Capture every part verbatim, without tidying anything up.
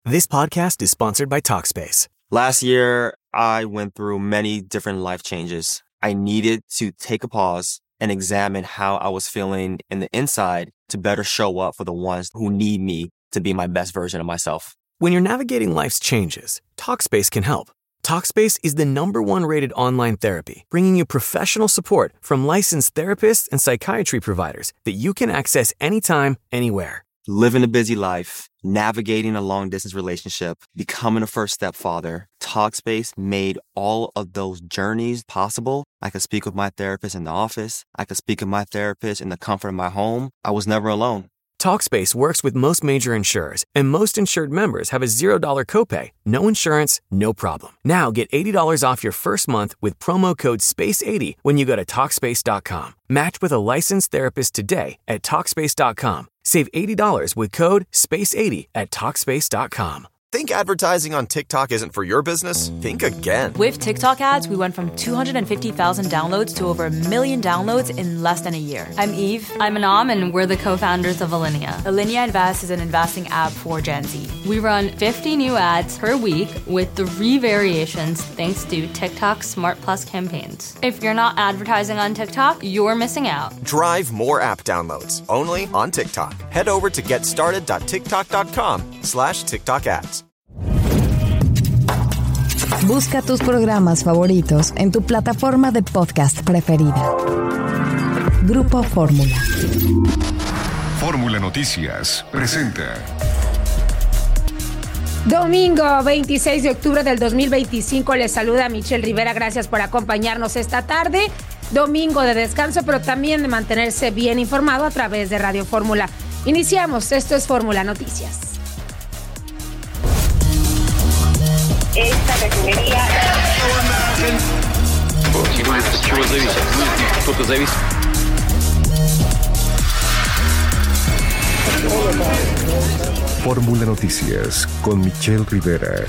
This podcast is sponsored by Talkspace. Last year, I went through many different life changes. I needed to take a pause and examine how I was feeling in the inside to better show up for the ones who need me to be my best version of myself. When you're navigating life's changes, Talkspace can help. Talkspace is the number one rated online therapy, bringing you professional support from licensed therapists and psychiatry providers that you can access anytime, anywhere. Living a busy life, navigating a long-distance relationship, becoming a first-step father, Talkspace made all of those journeys possible. I could speak with my therapist in the office. I could speak with my therapist in the comfort of my home. I was never alone. Talkspace works with most major insurers, and most insured members have a zero dollars copay. No insurance, no problem. Now get eighty dollars off your first month with promo code space eighty when you go to Talkspace dot com. Match with a licensed therapist today at Talkspace dot com. Save eighty dollars with code space eighty at Talkspace dot com. Think advertising on TikTok isn't for your business? Think again. With TikTok ads, we went from two hundred fifty thousand downloads to over a million downloads in less than a year. I'm Eve. I'm Anam, and we're the co-founders of Alinea. Alinea Invest is an investing app for Gen Z. We run fifty new ads per week with three variations thanks to TikTok's Smart Plus campaigns. If you're not advertising on TikTok, you're missing out. Drive more app downloads only on TikTok. Head over to getstarted.tiktok.com slash TikTok ads. Busca tus programas favoritos en tu plataforma de podcast preferida. Grupo Fórmula. Fórmula Noticias presenta. Domingo veintiséis de octubre del dos mil veinticinco, les saluda Michelle Rivera. Gracias por acompañarnos esta tarde. Domingo de descanso, pero también de mantenerse bien informado a través de Radio Fórmula. Iniciamos, esto es Fórmula Noticias. Esta refinería. Fórmula Noticias con Michelle Rivera.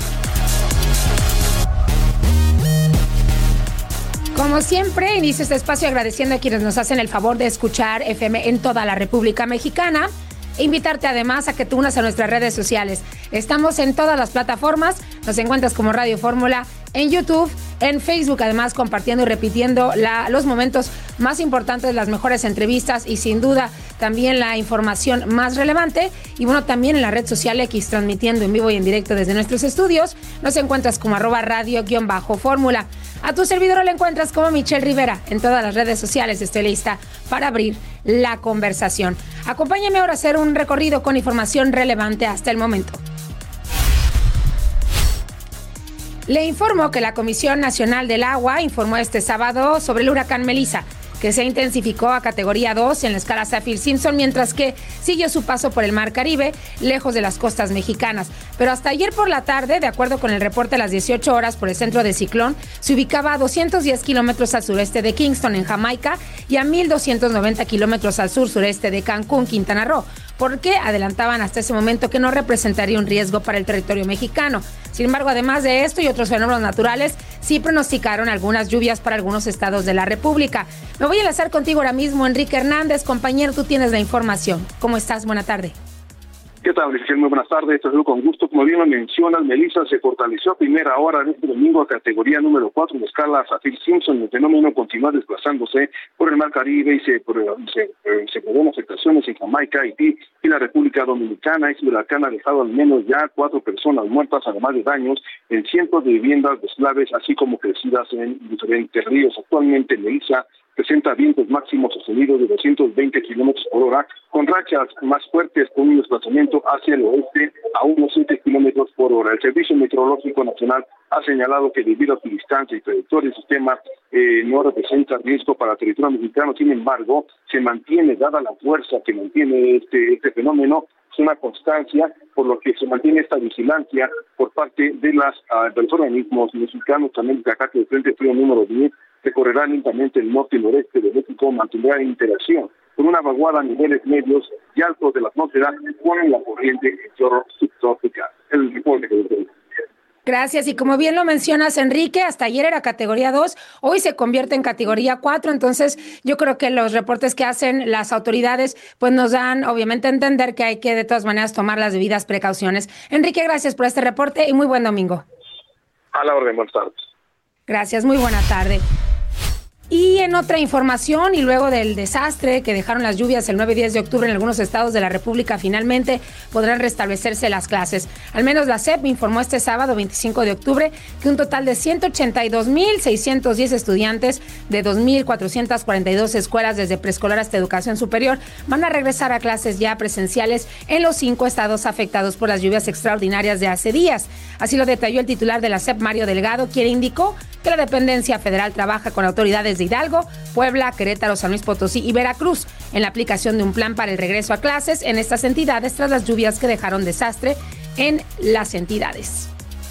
Como siempre, inicio este espacio agradeciendo a quienes nos hacen el favor de escuchar F M en toda la República Mexicana. E invitarte además a que te unas a nuestras redes sociales. Estamos en todas las plataformas, nos encuentras como Radio Fórmula, en YouTube, en Facebook, además compartiendo y repitiendo la, los momentos más importantes, las mejores entrevistas y sin duda también la información más relevante. Y bueno, también en la red social X, transmitiendo en vivo y en directo desde nuestros estudios, nos encuentras como arroba radio-fórmula. A tu servidor lo encuentras como Michelle Rivera. En todas las redes sociales estoy lista para abrir la conversación. Acompáñame ahora a hacer un recorrido con información relevante hasta el momento. Le informo que la Comisión Nacional del Agua informó este sábado sobre el huracán Melissa, que se intensificó a categoría dos en la escala Saffir-Simpson, mientras que siguió su paso por el Mar Caribe, lejos de las costas mexicanas. Pero hasta ayer por la tarde, de acuerdo con el reporte a las dieciocho horas por el centro de ciclón, se ubicaba a doscientos diez kilómetros al sureste de Kingston, en Jamaica, y a mil doscientos noventa kilómetros al sur-sureste de Cancún, Quintana Roo, porque adelantaban hasta ese momento que no representaría un riesgo para el territorio mexicano. Sin embargo, además de esto y otros fenómenos naturales, sí pronosticaron algunas lluvias para algunos estados de la República. Me voy a enlazar contigo ahora mismo, Enrique Hernández. Compañero, tú tienes la información. ¿Cómo estás? Buena tarde. ¿Qué tal, Michelle? Muy buenas tardes. Te saludo con gusto. Como bien lo mencionas, Melissa se fortaleció a primera hora de este domingo a categoría número cuatro en la escala Saffir-Simpson. El fenómeno continúa desplazándose por el Mar Caribe y se, se, se produjeron afectaciones en Jamaica, Haití y la República Dominicana. Este huracán ha dejado al menos ya cuatro personas muertas, además de daños en cientos de viviendas deslaves, así como crecidas en diferentes ríos. Actualmente, Melissa presenta vientos máximos sostenidos de doscientos veinte kilómetros por hora, con rachas más fuertes con un desplazamiento hacia el oeste a unos siete kilómetros por hora. El Servicio Meteorológico Nacional ha señalado que debido a su distancia y trayectoria el sistema eh, no representa riesgo para el territorio mexicano. Sin embargo, se mantiene, dada la fuerza que mantiene este, este fenómeno, es una constancia, por lo que se mantiene esta vigilancia por parte de, las, uh, de los organismos mexicanos. También de acá que el Frente Frío número diez recorrerá lentamente el norte y noreste de México, mantendrá interacción con una vaguada a niveles medios y altos de la atmósfera con la corriente subtropical. El reporte que Gracias. Y como bien lo mencionas, Enrique, hasta ayer era categoría dos, hoy se convierte en categoría cuatro. Entonces, yo creo que los reportes que hacen las autoridades pues nos dan, obviamente, a entender que hay que, de todas maneras, tomar las debidas precauciones. Enrique, gracias por este reporte y muy buen domingo. A la orden, buenas tardes. Gracias, muy buena tarde. Y en otra información, y luego del desastre que dejaron las lluvias el nueve y diez de octubre en algunos estados de la República, finalmente podrán restablecerse las clases. Al menos la S E P informó este sábado veinticinco de octubre que un total de ciento ochenta y dos mil seiscientos diez estudiantes de dos mil cuatrocientas cuarenta y dos escuelas desde preescolar hasta educación superior van a regresar a clases ya presenciales en los cinco estados afectados por las lluvias extraordinarias de hace días. Así lo detalló el titular de la S E P, Mario Delgado, quien indicó que la dependencia federal trabaja con autoridades de Hidalgo, Puebla, Querétaro, San Luis Potosí y Veracruz en la aplicación de un plan para el regreso a clases en estas entidades tras las lluvias que dejaron desastre en las entidades.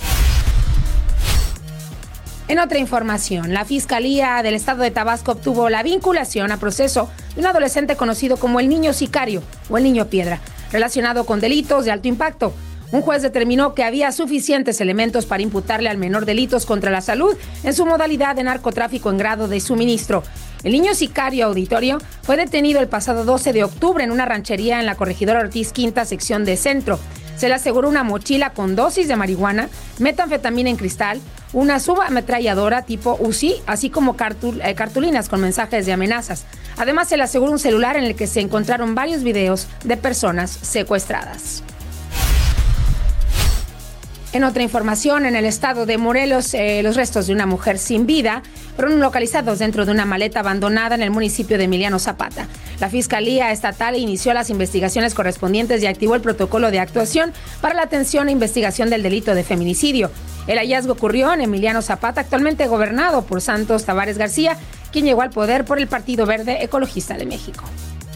En otra información, la Fiscalía del Estado de Tabasco obtuvo la vinculación a proceso de un adolescente conocido como el niño sicario o el niño piedra, relacionado con delitos de alto impacto. Un juez determinó que había suficientes elementos para imputarle al menor delitos contra la salud en su modalidad de narcotráfico en grado de suministro. El niño sicario auditorio fue detenido el pasado doce de octubre en una ranchería en la Corregidora Ortiz Quinta, sección de Centro. Se le aseguró una mochila con dosis de marihuana, metanfetamina en cristal, una subametralladora tipo U Z I, así como cartul- eh, cartulinas con mensajes de amenazas. Además, se le aseguró un celular en el que se encontraron varios videos de personas secuestradas. En otra información, en el estado de Morelos, eh, los restos de una mujer sin vida fueron localizados dentro de una maleta abandonada en el municipio de Emiliano Zapata. La Fiscalía Estatal inició las investigaciones correspondientes y activó el protocolo de actuación para la atención e investigación del delito de feminicidio. El hallazgo ocurrió en Emiliano Zapata, actualmente gobernado por Santos Tabares García, quien llegó al poder por el Partido Verde Ecologista de México.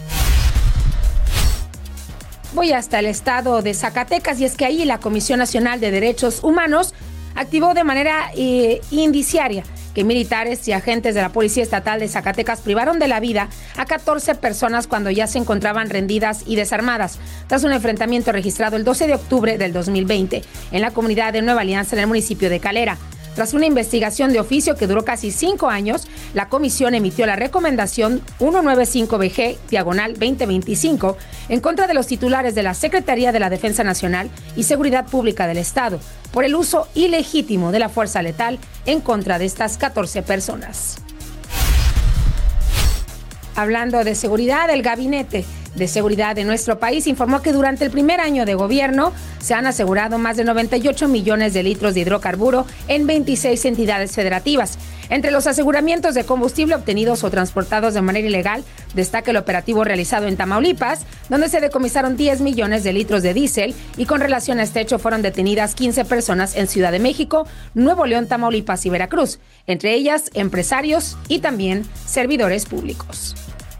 Voy hasta el estado de Zacatecas y es que ahí la Comisión Nacional de Derechos Humanos activó de manera eh, indiciaria que militares y agentes de la Policía Estatal de Zacatecas privaron de la vida a catorce personas cuando ya se encontraban rendidas y desarmadas, tras un enfrentamiento registrado el doce de octubre del dos mil veinte en la comunidad de Nueva Alianza en el municipio de Calera. Tras una investigación de oficio que duró casi cinco años, la comisión emitió la recomendación ciento noventa y cinco B G, diagonal veinte veinticinco, en contra de los titulares de la Secretaría de la Defensa Nacional y Seguridad Pública del Estado, por el uso ilegítimo de la fuerza letal en contra de estas catorce personas. Hablando de seguridad, el Gabinete de Seguridad de nuestro país informó que durante el primer año de gobierno se han asegurado más de noventa y ocho millones de litros de hidrocarburo en veintiséis entidades federativas. Entre los aseguramientos de combustible obtenidos o transportados de manera ilegal, destaca el operativo realizado en Tamaulipas, donde se decomisaron diez millones de litros de diésel y con relación a este hecho fueron detenidas quince personas en Ciudad de México, Nuevo León, Tamaulipas y Veracruz, entre ellas empresarios y también servidores públicos.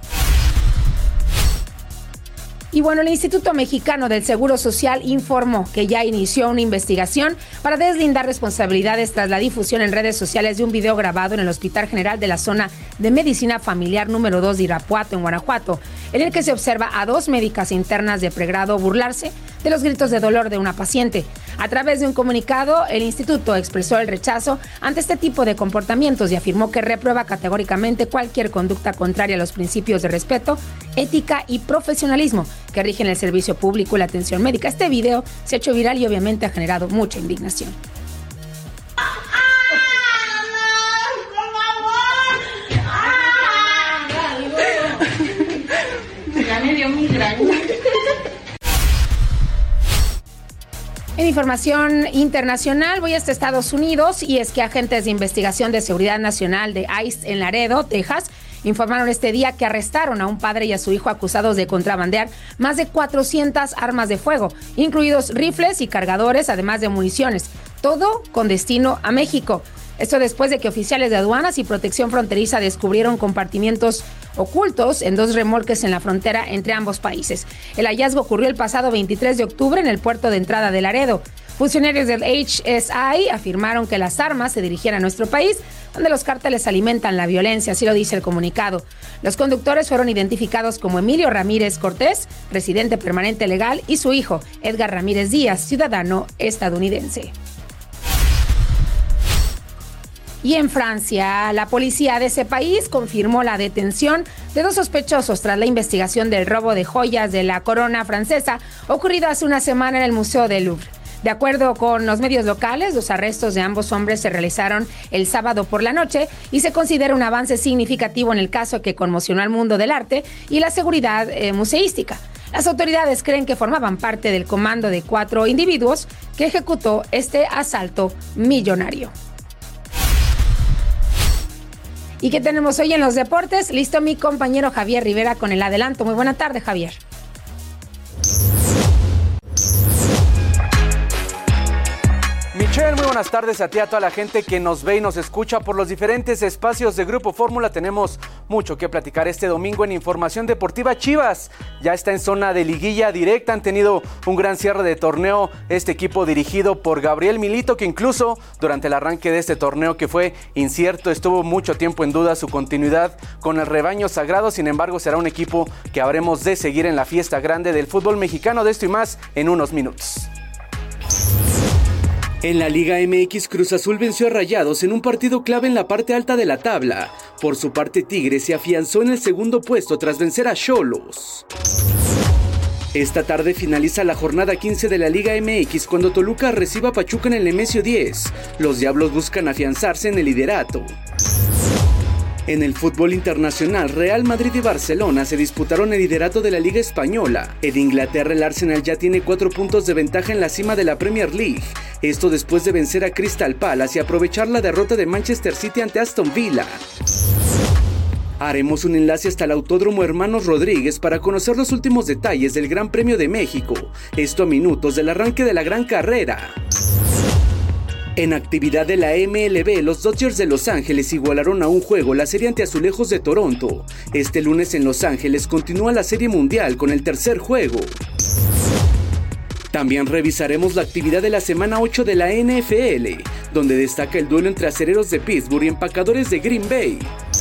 Y bueno, el Instituto Mexicano del Seguro Social informó que ya inició una investigación para deslindar responsabilidades tras la difusión en redes sociales de un video grabado en el Hospital General de la Zona de Medicina Familiar número dos de Irapuato, en Guanajuato, en el que se observa a dos médicas internas de pregrado burlarse de los gritos de dolor de una paciente. A través de un comunicado, el instituto expresó el rechazo ante este tipo de comportamientos y afirmó que reprueba categóricamente cualquier conducta contraria a los principios de respeto, ética y profesionalismo que rigen el servicio público y la atención médica. Este video se ha hecho viral y obviamente ha generado mucha indignación. Ya me dio migraña. En información internacional, voy hasta Estados Unidos y es que agentes de investigación de seguridad nacional de ICE en Laredo, Texas, informaron este día que arrestaron a un padre y a su hijo acusados de contrabandear más de cuatrocientas armas de fuego, incluidos rifles y cargadores, además de municiones, todo con destino a México. Esto después de que oficiales de aduanas y protección fronteriza descubrieron compartimientos ocultos en dos remolques en la frontera entre ambos países. El hallazgo ocurrió el pasado veintitrés de octubre en el puerto de entrada de Laredo. Funcionarios del H S I afirmaron que las armas se dirigían a nuestro país, donde los cárteles alimentan la violencia, así lo dice el comunicado. Los conductores fueron identificados como Emilio Ramírez Cortés, residente permanente legal, y su hijo, Edgar Ramírez Díaz, ciudadano estadounidense. Y en Francia, la policía de ese país confirmó la detención de dos sospechosos tras la investigación del robo de joyas de la corona francesa ocurrido hace una semana en el Museo del Louvre. De acuerdo con los medios locales, los arrestos de ambos hombres se realizaron el sábado por la noche y se considera un avance significativo en el caso que conmocionó al mundo del arte y la seguridad eh, museística. Las autoridades creen que formaban parte del comando de cuatro individuos que ejecutó este asalto millonario. ¿Y qué tenemos hoy en los deportes? Listo mi compañero Javier Rivera con el adelanto. Muy buena tarde, Javier. Michelle, muy buenas tardes a ti, a toda la gente que nos ve y nos escucha por los diferentes espacios de Grupo Fórmula. Tenemos mucho que platicar este domingo en Información Deportiva. Chivas ya está en zona de liguilla directa, han tenido un gran cierre de torneo este equipo dirigido por Gabriel Milito, que incluso durante el arranque de este torneo, que fue incierto, estuvo mucho tiempo en duda su continuidad con el rebaño sagrado. Sin embargo, será un equipo que habremos de seguir en la fiesta grande del fútbol mexicano. De esto y más en unos minutos. En la Liga M X, Cruz Azul venció a Rayados en un partido clave en la parte alta de la tabla. Por su parte, Tigres se afianzó en el segundo puesto tras vencer a Xolos. Esta tarde finaliza la jornada quince de la Liga M X cuando Toluca reciba a Pachuca en el Nemesio diez. Los Diablos buscan afianzarse en el liderato. En el fútbol internacional, Real Madrid y Barcelona se disputaron el liderato de la Liga Española. En Inglaterra, el Arsenal ya tiene cuatro puntos de ventaja en la cima de la Premier League. Esto después de vencer a Crystal Palace y aprovechar la derrota de Manchester City ante Aston Villa. Haremos un enlace hasta el Autódromo Hermanos Rodríguez para conocer los últimos detalles del Gran Premio de México. Esto a minutos del arranque de la gran carrera. En actividad de la M L B, los Dodgers de Los Ángeles igualaron a un juego la serie ante Azulejos de Toronto. Este lunes en Los Ángeles continúa la Serie Mundial con el tercer juego. También revisaremos la actividad de la semana ocho de la N F L, donde destaca el duelo entre Acereros de Pittsburgh y Empacadores de Green Bay.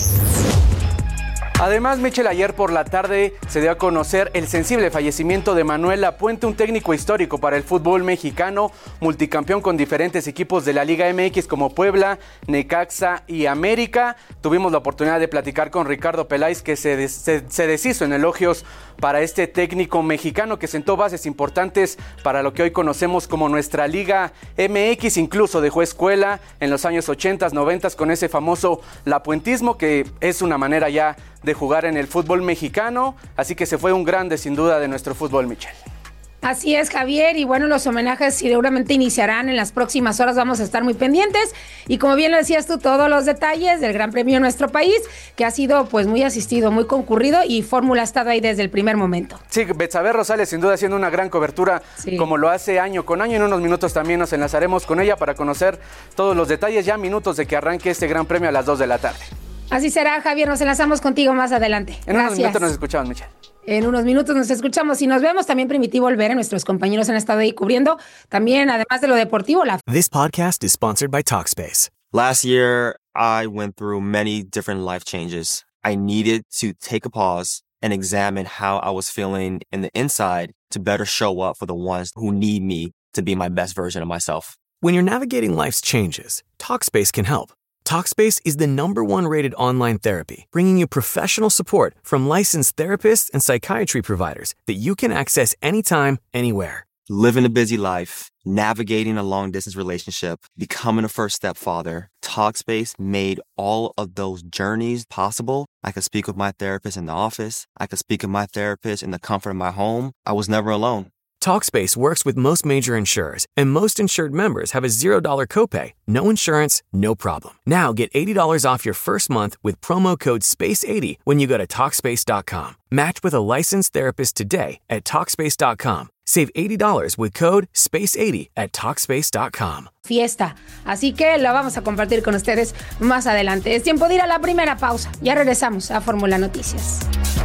Además, Michel, ayer por la tarde se dio a conocer el sensible fallecimiento de Manuel Lapuente, un técnico histórico para el fútbol mexicano, multicampeón con diferentes equipos de la Liga M X como Puebla, Necaxa y América. Tuvimos la oportunidad de platicar con Ricardo Peláez, que se, des, se, se deshizo en elogios para este técnico mexicano que sentó bases importantes para lo que hoy conocemos como nuestra Liga M X. Incluso dejó escuela en los años ochenta, noventa con ese famoso lapuentismo, que es una manera ya de jugar en el fútbol mexicano, así que se fue un grande sin duda de nuestro fútbol, Michelle. Así es, Javier, y bueno, los homenajes seguramente iniciarán en las próximas horas, vamos a estar muy pendientes, y como bien lo decías tú, todos los detalles del Gran Premio de nuestro país, que ha sido pues muy asistido, muy concurrido, y Fórmula ha estado ahí desde el primer momento. Sí, Betsabe Rosales sin duda haciendo una gran cobertura, sí, como lo hace año con año. En unos minutos también nos enlazaremos con ella para conocer todos los detalles, ya minutos de que arranque este Gran Premio a las dos de la tarde. Así será, Javier, nos enlazamos contigo más adelante. En Gracias. unos minutos nos escuchamos, Michelle. En unos minutos nos escuchamos y nos vemos. También Primitivo Olvera, nuestros compañeros han estado ahí cubriendo. También, además de lo deportivo, la... This podcast is sponsored by Talkspace. Last year, I went through many different life changes. I needed to take a pause and examine how I was feeling in the inside to better show up for the ones who need me to be my best version of myself. When you're navigating life's changes, Talkspace can help. Talkspace is the number one rated online therapy, bringing you professional support from licensed therapists and psychiatry providers that you can access anytime, anywhere. Living a busy life, navigating a long-distance relationship, becoming a first-step father, Talkspace made all of those journeys possible. I could speak with my therapist in the office. I could speak with my therapist in the comfort of my home. I was never alone. Talkspace works with most major insurers, and most insured members have a zero dollar copay. No insurance, no problem. Now get eighty dollars off your first month with promo code space eighty when you go to Talkspace dot com. Match with a licensed therapist today at Talkspace dot com. Save eighty dollars with code space eighty at Talkspace dot com. Fiesta, así que la vamos a compartir con ustedes más adelante. Es tiempo de ir a la primera pausa. Ya regresamos a Fórmula Noticias.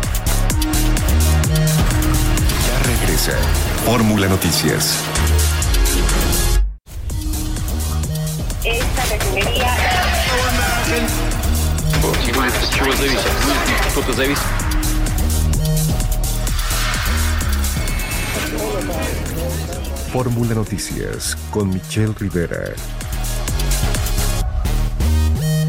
Ya regresa Fórmula Noticias. Esta refinería... Чего зависит? Что-то зависит. Fórmula Noticias con Michelle Rivera.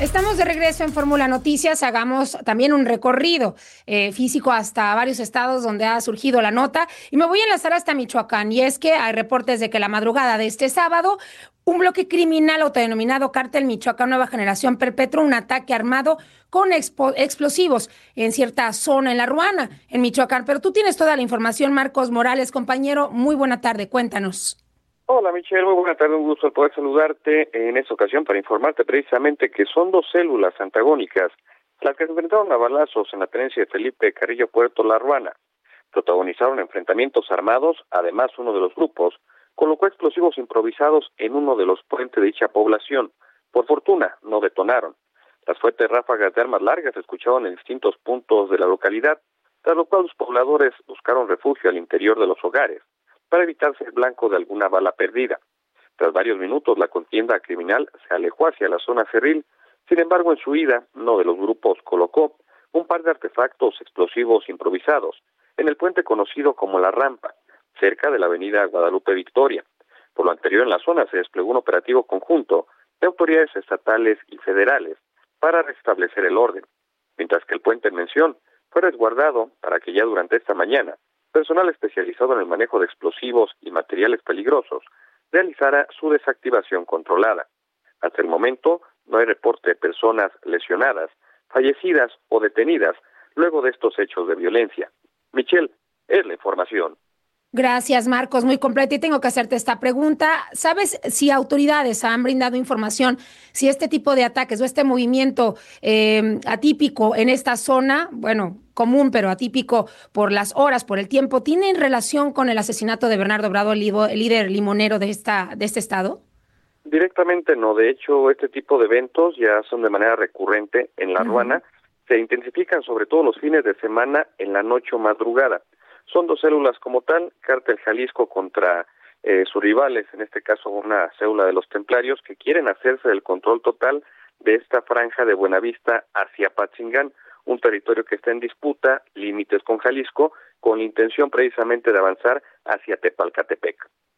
Estamos de regreso en Fórmula Noticias. Hagamos también un recorrido eh, físico hasta varios estados donde ha surgido la nota. Y me voy a enlazar hasta Michoacán. Y es que hay reportes de que la madrugada de este sábado, un bloque criminal autodenominado Cártel Michoacán Nueva Generación perpetró un ataque armado con expo- explosivos en cierta zona en La Ruana, en Michoacán. Pero tú tienes toda la información, Marcos Morales, compañero. Muy buena tarde, cuéntanos. Hola Michelle, muy buena tarde, un gusto el poder saludarte en esta ocasión para informarte precisamente que son dos células antagónicas las que se enfrentaron a balazos en la tenencia de Felipe Carrillo Puerto La Ruana. Protagonizaron enfrentamientos armados, además uno de los grupos colocó explosivos improvisados en uno de los puentes de dicha población. Por fortuna, no detonaron. Las fuertes ráfagas de armas largas se escucharon en distintos puntos de la localidad, tras lo cual los pobladores buscaron refugio al interior de los hogares para evitar ser blanco de alguna bala perdida. Tras varios minutos, la contienda criminal se alejó hacia la zona cerril. Sin embargo, en su ida, uno de los grupos colocó un par de artefactos explosivos improvisados en el puente conocido como La Rampa, cerca de la avenida Guadalupe Victoria. Por lo anterior, en la zona se desplegó un operativo conjunto de autoridades estatales y federales para restablecer el orden, mientras que el puente en mención fue resguardado para que ya durante esta mañana personal especializado en el manejo de explosivos y materiales peligrosos realizara su desactivación controlada. Hasta el momento no hay reporte de personas lesionadas, fallecidas o detenidas luego de estos hechos de violencia. Michelle, es la información. Gracias, Marcos, muy completa. Y tengo que hacerte esta pregunta. ¿Sabes si autoridades han brindado información si este tipo de ataques o este movimiento eh, atípico en esta zona, bueno, común pero atípico por las horas, por el tiempo, tiene relación con el asesinato de Bernardo Bravo, el líder limonero de, esta, de este estado? Directamente no. De hecho, este tipo de eventos ya son de manera recurrente en La Ruana. Uh-huh. Se intensifican sobre todo los fines de semana en la noche o madrugada. Son dos células como tal, Cártel Jalisco contra eh, sus rivales, en este caso una célula de los templarios, que quieren hacerse del control total de esta franja de Buenavista hacia Patzingán, un territorio que está en disputa, límites con Jalisco, con la intención precisamente de avanzar hacia Tepalcatepec.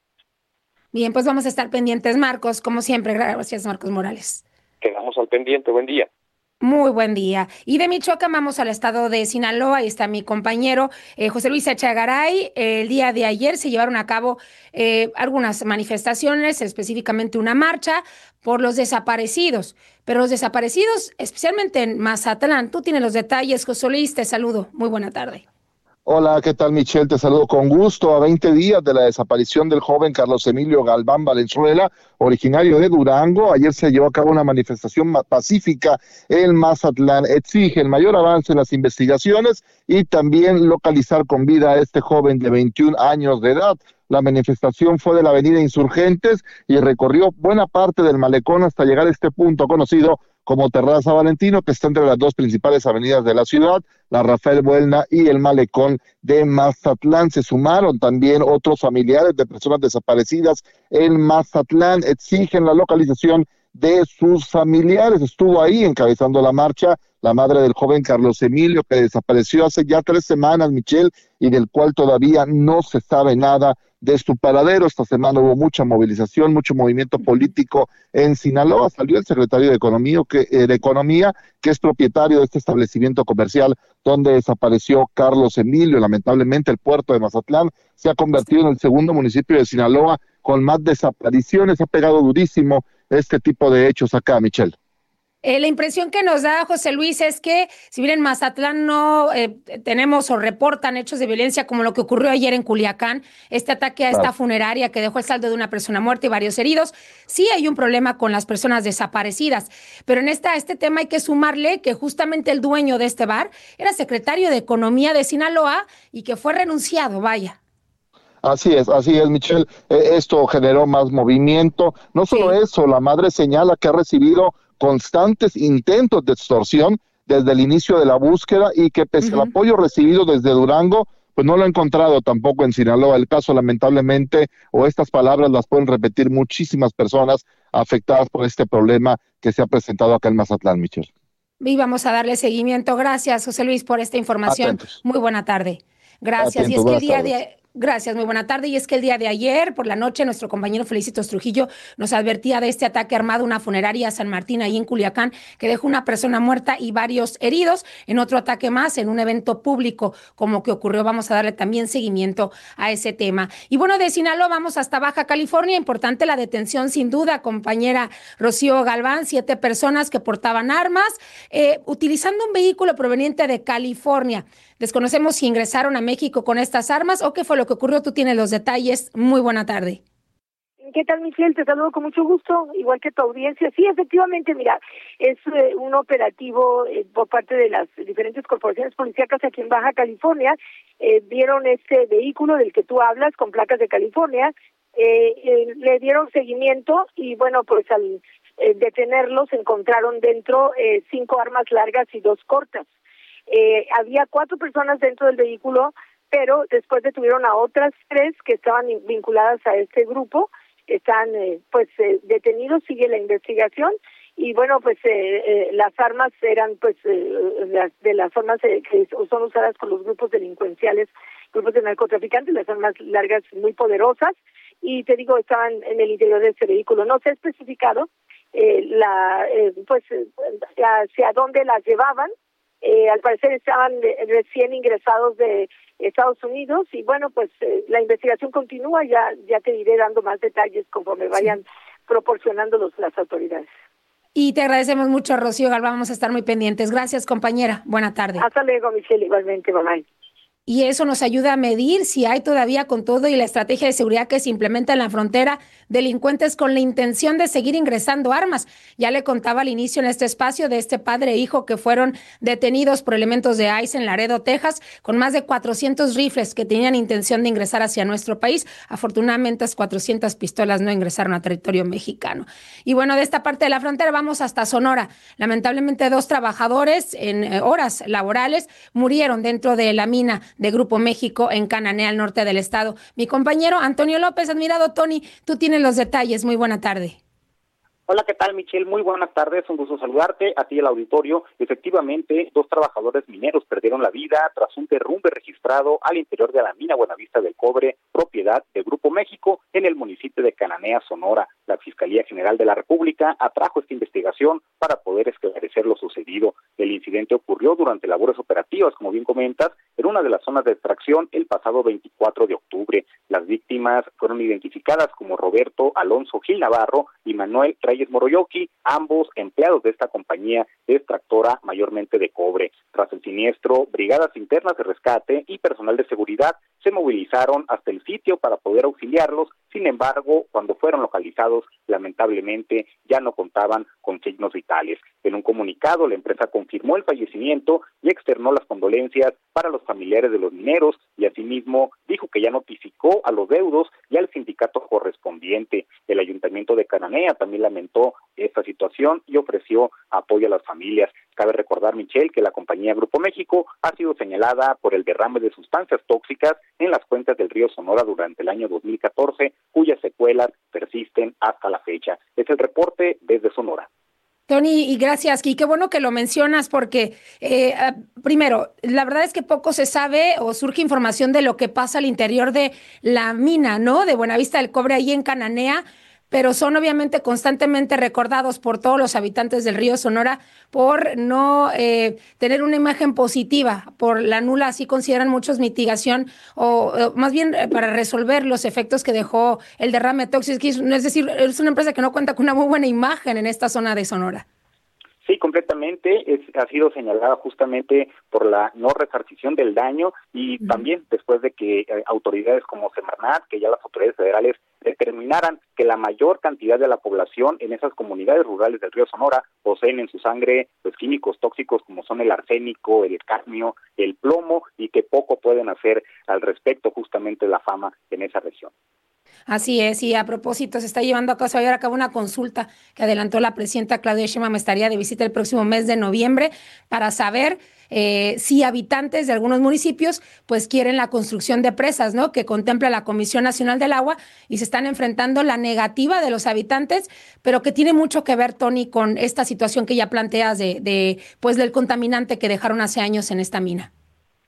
Bien, pues vamos a estar pendientes, Marcos, como siempre. Gracias, Marcos Morales. Quedamos al pendiente, buen día. Muy buen día. Y de Michoacán vamos al estado de Sinaloa. Ahí está mi compañero eh, José Luis Echegaray. Eh, el día de ayer se llevaron a cabo eh, algunas manifestaciones, específicamente una marcha por los desaparecidos. Pero los desaparecidos, especialmente en Mazatlán. Tú tienes los detalles, José Luis, te saludo. Muy buena tarde. Hola, ¿qué tal, Michelle? Te saludo con gusto. A veinte días de la desaparición del joven Carlos Emilio Galván Valenzuela, originario de Durango, ayer se llevó a cabo una manifestación pacífica en Mazatlán. Exige el mayor avance en las investigaciones y también localizar con vida a este joven de veintiún años de edad. La manifestación fue de la avenida Insurgentes y recorrió buena parte del malecón hasta llegar a este punto conocido como Terraza Valentino, que está entre las dos principales avenidas de la ciudad, la Rafael Buelna y el malecón de Mazatlán. Se sumaron también otros familiares de personas desaparecidas en Mazatlán, exigen la localización de sus familiares. Estuvo ahí encabezando la marcha la madre del joven Carlos Emilio, que desapareció hace ya tres semanas, Michelle, y del cual todavía no se sabe nada de su paradero. Esta semana hubo mucha movilización, mucho movimiento político en Sinaloa. Salió el secretario de Economía, que, eh, de Economía, que es propietario de este establecimiento comercial donde desapareció Carlos Emilio. Lamentablemente, el puerto de Mazatlán se ha convertido en el segundo municipio de Sinaloa con más desapariciones. Ha pegado durísimo este tipo de hechos acá, Michelle. Eh, la impresión que nos da José Luis es que si bien en Mazatlán no eh, tenemos o reportan hechos de violencia como lo que ocurrió ayer en Culiacán, este ataque a esta claro. funeraria que dejó el saldo de una persona muerta y varios heridos, sí hay un problema con las personas desaparecidas, pero en esta, este tema hay que sumarle que justamente el dueño de este bar era secretario de Economía de Sinaloa y que fue renunciado, vaya. Así es, así es, Michelle. Eh, esto generó más movimiento. No solo sí. eso, la madre señala que ha recibido constantes intentos de extorsión desde el inicio de la búsqueda y que pese uh-huh. al apoyo recibido desde Durango, pues no lo ha encontrado tampoco en Sinaloa. El caso, lamentablemente, o estas palabras las pueden repetir muchísimas personas afectadas por este problema que se ha presentado acá en Mazatlán, Michelle. Y vamos a darle seguimiento. Gracias, José Luis, por esta información. Atentos. Muy buena tarde. Gracias. Atentos, y es que el día tardes. de Gracias, muy buena tarde. Y es que el día de ayer, por la noche, nuestro compañero Felicitos Trujillo nos advertía de este ataque armado a una funeraria a San Martín, ahí en Culiacán, que dejó una persona muerta y varios heridos. En otro ataque más, en un evento público, como que ocurrió, vamos a darle también seguimiento a ese tema. Y bueno, de Sinaloa vamos hasta Baja California. Importante la detención, sin duda, compañera Rocío Galván, siete personas que portaban armas, eh, utilizando un vehículo proveniente de California. Desconocemos si ingresaron a México con estas armas o qué fue lo que ocurrió. Tú tienes los detalles. Muy buena tarde. ¿Qué tal, Michelle? Te saludo con mucho gusto, igual que tu audiencia. Sí, efectivamente, mira, es eh, un operativo eh, por parte de las diferentes corporaciones policíacas aquí en Baja California. Eh, vieron este vehículo del que tú hablas, con placas de California, eh, eh, le dieron seguimiento y, bueno, pues al eh, detenerlos encontraron dentro eh, cinco armas largas y dos cortas. Eh, había cuatro personas dentro del vehículo, pero después detuvieron a otras tres que estaban vinculadas a este grupo. Están eh, pues eh, detenidos, sigue la investigación y bueno, pues eh, eh, las armas eran pues eh, las, de las armas eh, que son usadas por los grupos delincuenciales, grupos de narcotraficantes, las armas largas muy poderosas, y te digo, estaban en el interior de este vehículo. No se ha especificado eh, la eh, pues eh, hacia dónde las llevaban. Eh, al parecer estaban de, recién ingresados de Estados Unidos y bueno, pues eh, la investigación continúa, ya ya te iré dando más detalles conforme vayan sí. proporcionándolos las autoridades. Y te agradecemos mucho, Rocío Galván, vamos a estar muy pendientes. Gracias, compañera. Buena tarde. Hasta luego, Michelle, igualmente, bye. Y eso nos ayuda a medir si hay todavía, con todo y la estrategia de seguridad que se implementa en la frontera, delincuentes con la intención de seguir ingresando armas. Ya le contaba al inicio en este espacio de este padre e hijo que fueron detenidos por elementos de I C E en Laredo, Texas, con más de cuatrocientos rifles que tenían intención de ingresar hacia nuestro país. Afortunadamente, las cuatrocientas pistolas no ingresaron a territorio mexicano. Y bueno, de esta parte de la frontera vamos hasta Sonora. Lamentablemente, dos trabajadores en eh, horas laborales murieron dentro de la mina de Grupo México en Cananea, al norte del estado. Mi compañero Antonio López, admirado Tony, tú tienes los detalles. Muy buena tarde. Hola, ¿qué tal, Michelle? Muy buenas tardes, un gusto saludarte, a ti el auditorio. Efectivamente, dos trabajadores mineros perdieron la vida tras un derrumbe registrado al interior de la mina Buenavista del Cobre, propiedad de Grupo México, en el municipio de Cananea, Sonora. La Fiscalía General de la República atrajo esta investigación para poder esclarecer lo sucedido. El incidente ocurrió durante labores operativas, como bien comentas, en una de las zonas de extracción el pasado veinticuatro de octubre. Las víctimas fueron identificadas como Roberto Alonso Gil Navarro y Manuel Reyes Moroyoki, ambos empleados de esta compañía extractora mayormente de cobre. Tras el siniestro, brigadas internas de rescate y personal de seguridad se movilizaron hasta el sitio para poder auxiliarlos. Sin embargo, cuando fueron localizados, lamentablemente ya no contaban con signos vitales. En un comunicado, la empresa confirmó el fallecimiento y externó las condolencias para los familiares de los mineros y asimismo dijo que ya notificó a los deudos y al sindicato correspondiente. El Ayuntamiento de Cananea también lamentó esta situación y ofreció apoyo a las familias. Cabe recordar, Michelle, que la compañía Grupo México ha sido señalada por el derrame de sustancias tóxicas en las cuencas del río Sonora durante el año dos mil catorce, cuyas secuelas persisten hasta la fecha. Es el reporte desde Sonora. Tony, y gracias, y qué bueno que lo mencionas porque, eh, primero, la verdad es que poco se sabe o surge información de lo que pasa al interior de la mina, ¿no?, de Buenavista del Cobre, ahí en Cananea, pero son obviamente constantemente recordados por todos los habitantes del río Sonora por no eh, tener una imagen positiva, por la nula, así consideran muchos, mitigación, o, o más bien eh, para resolver los efectos que dejó el derrame tóxico. Es decir, es una empresa que no cuenta con una muy buena imagen en esta zona de Sonora. Sí, completamente. Es, ha sido señalada justamente por la no resarcición del daño y uh-huh. también después de que eh, autoridades como Semarnat, que ya las autoridades federales determinaran que la mayor cantidad de la población en esas comunidades rurales del río Sonora poseen en su sangre pues químicos tóxicos como son el arsénico, el cadmio, el plomo, y que poco pueden hacer al respecto, justamente la fama en esa región. Así es, y a propósito, se está llevando a cabo, se va a llevar a cabo una consulta que adelantó la presidenta Claudia Sheinbaum, estaría de visita el próximo mes de noviembre para saber eh, si habitantes de algunos municipios pues quieren la construcción de presas, ¿no?, que contempla la Comisión Nacional del Agua, y se están enfrentando la negativa de los habitantes, pero que tiene mucho que ver, Tony, con esta situación que ya planteas de, de pues del contaminante que dejaron hace años en esta mina.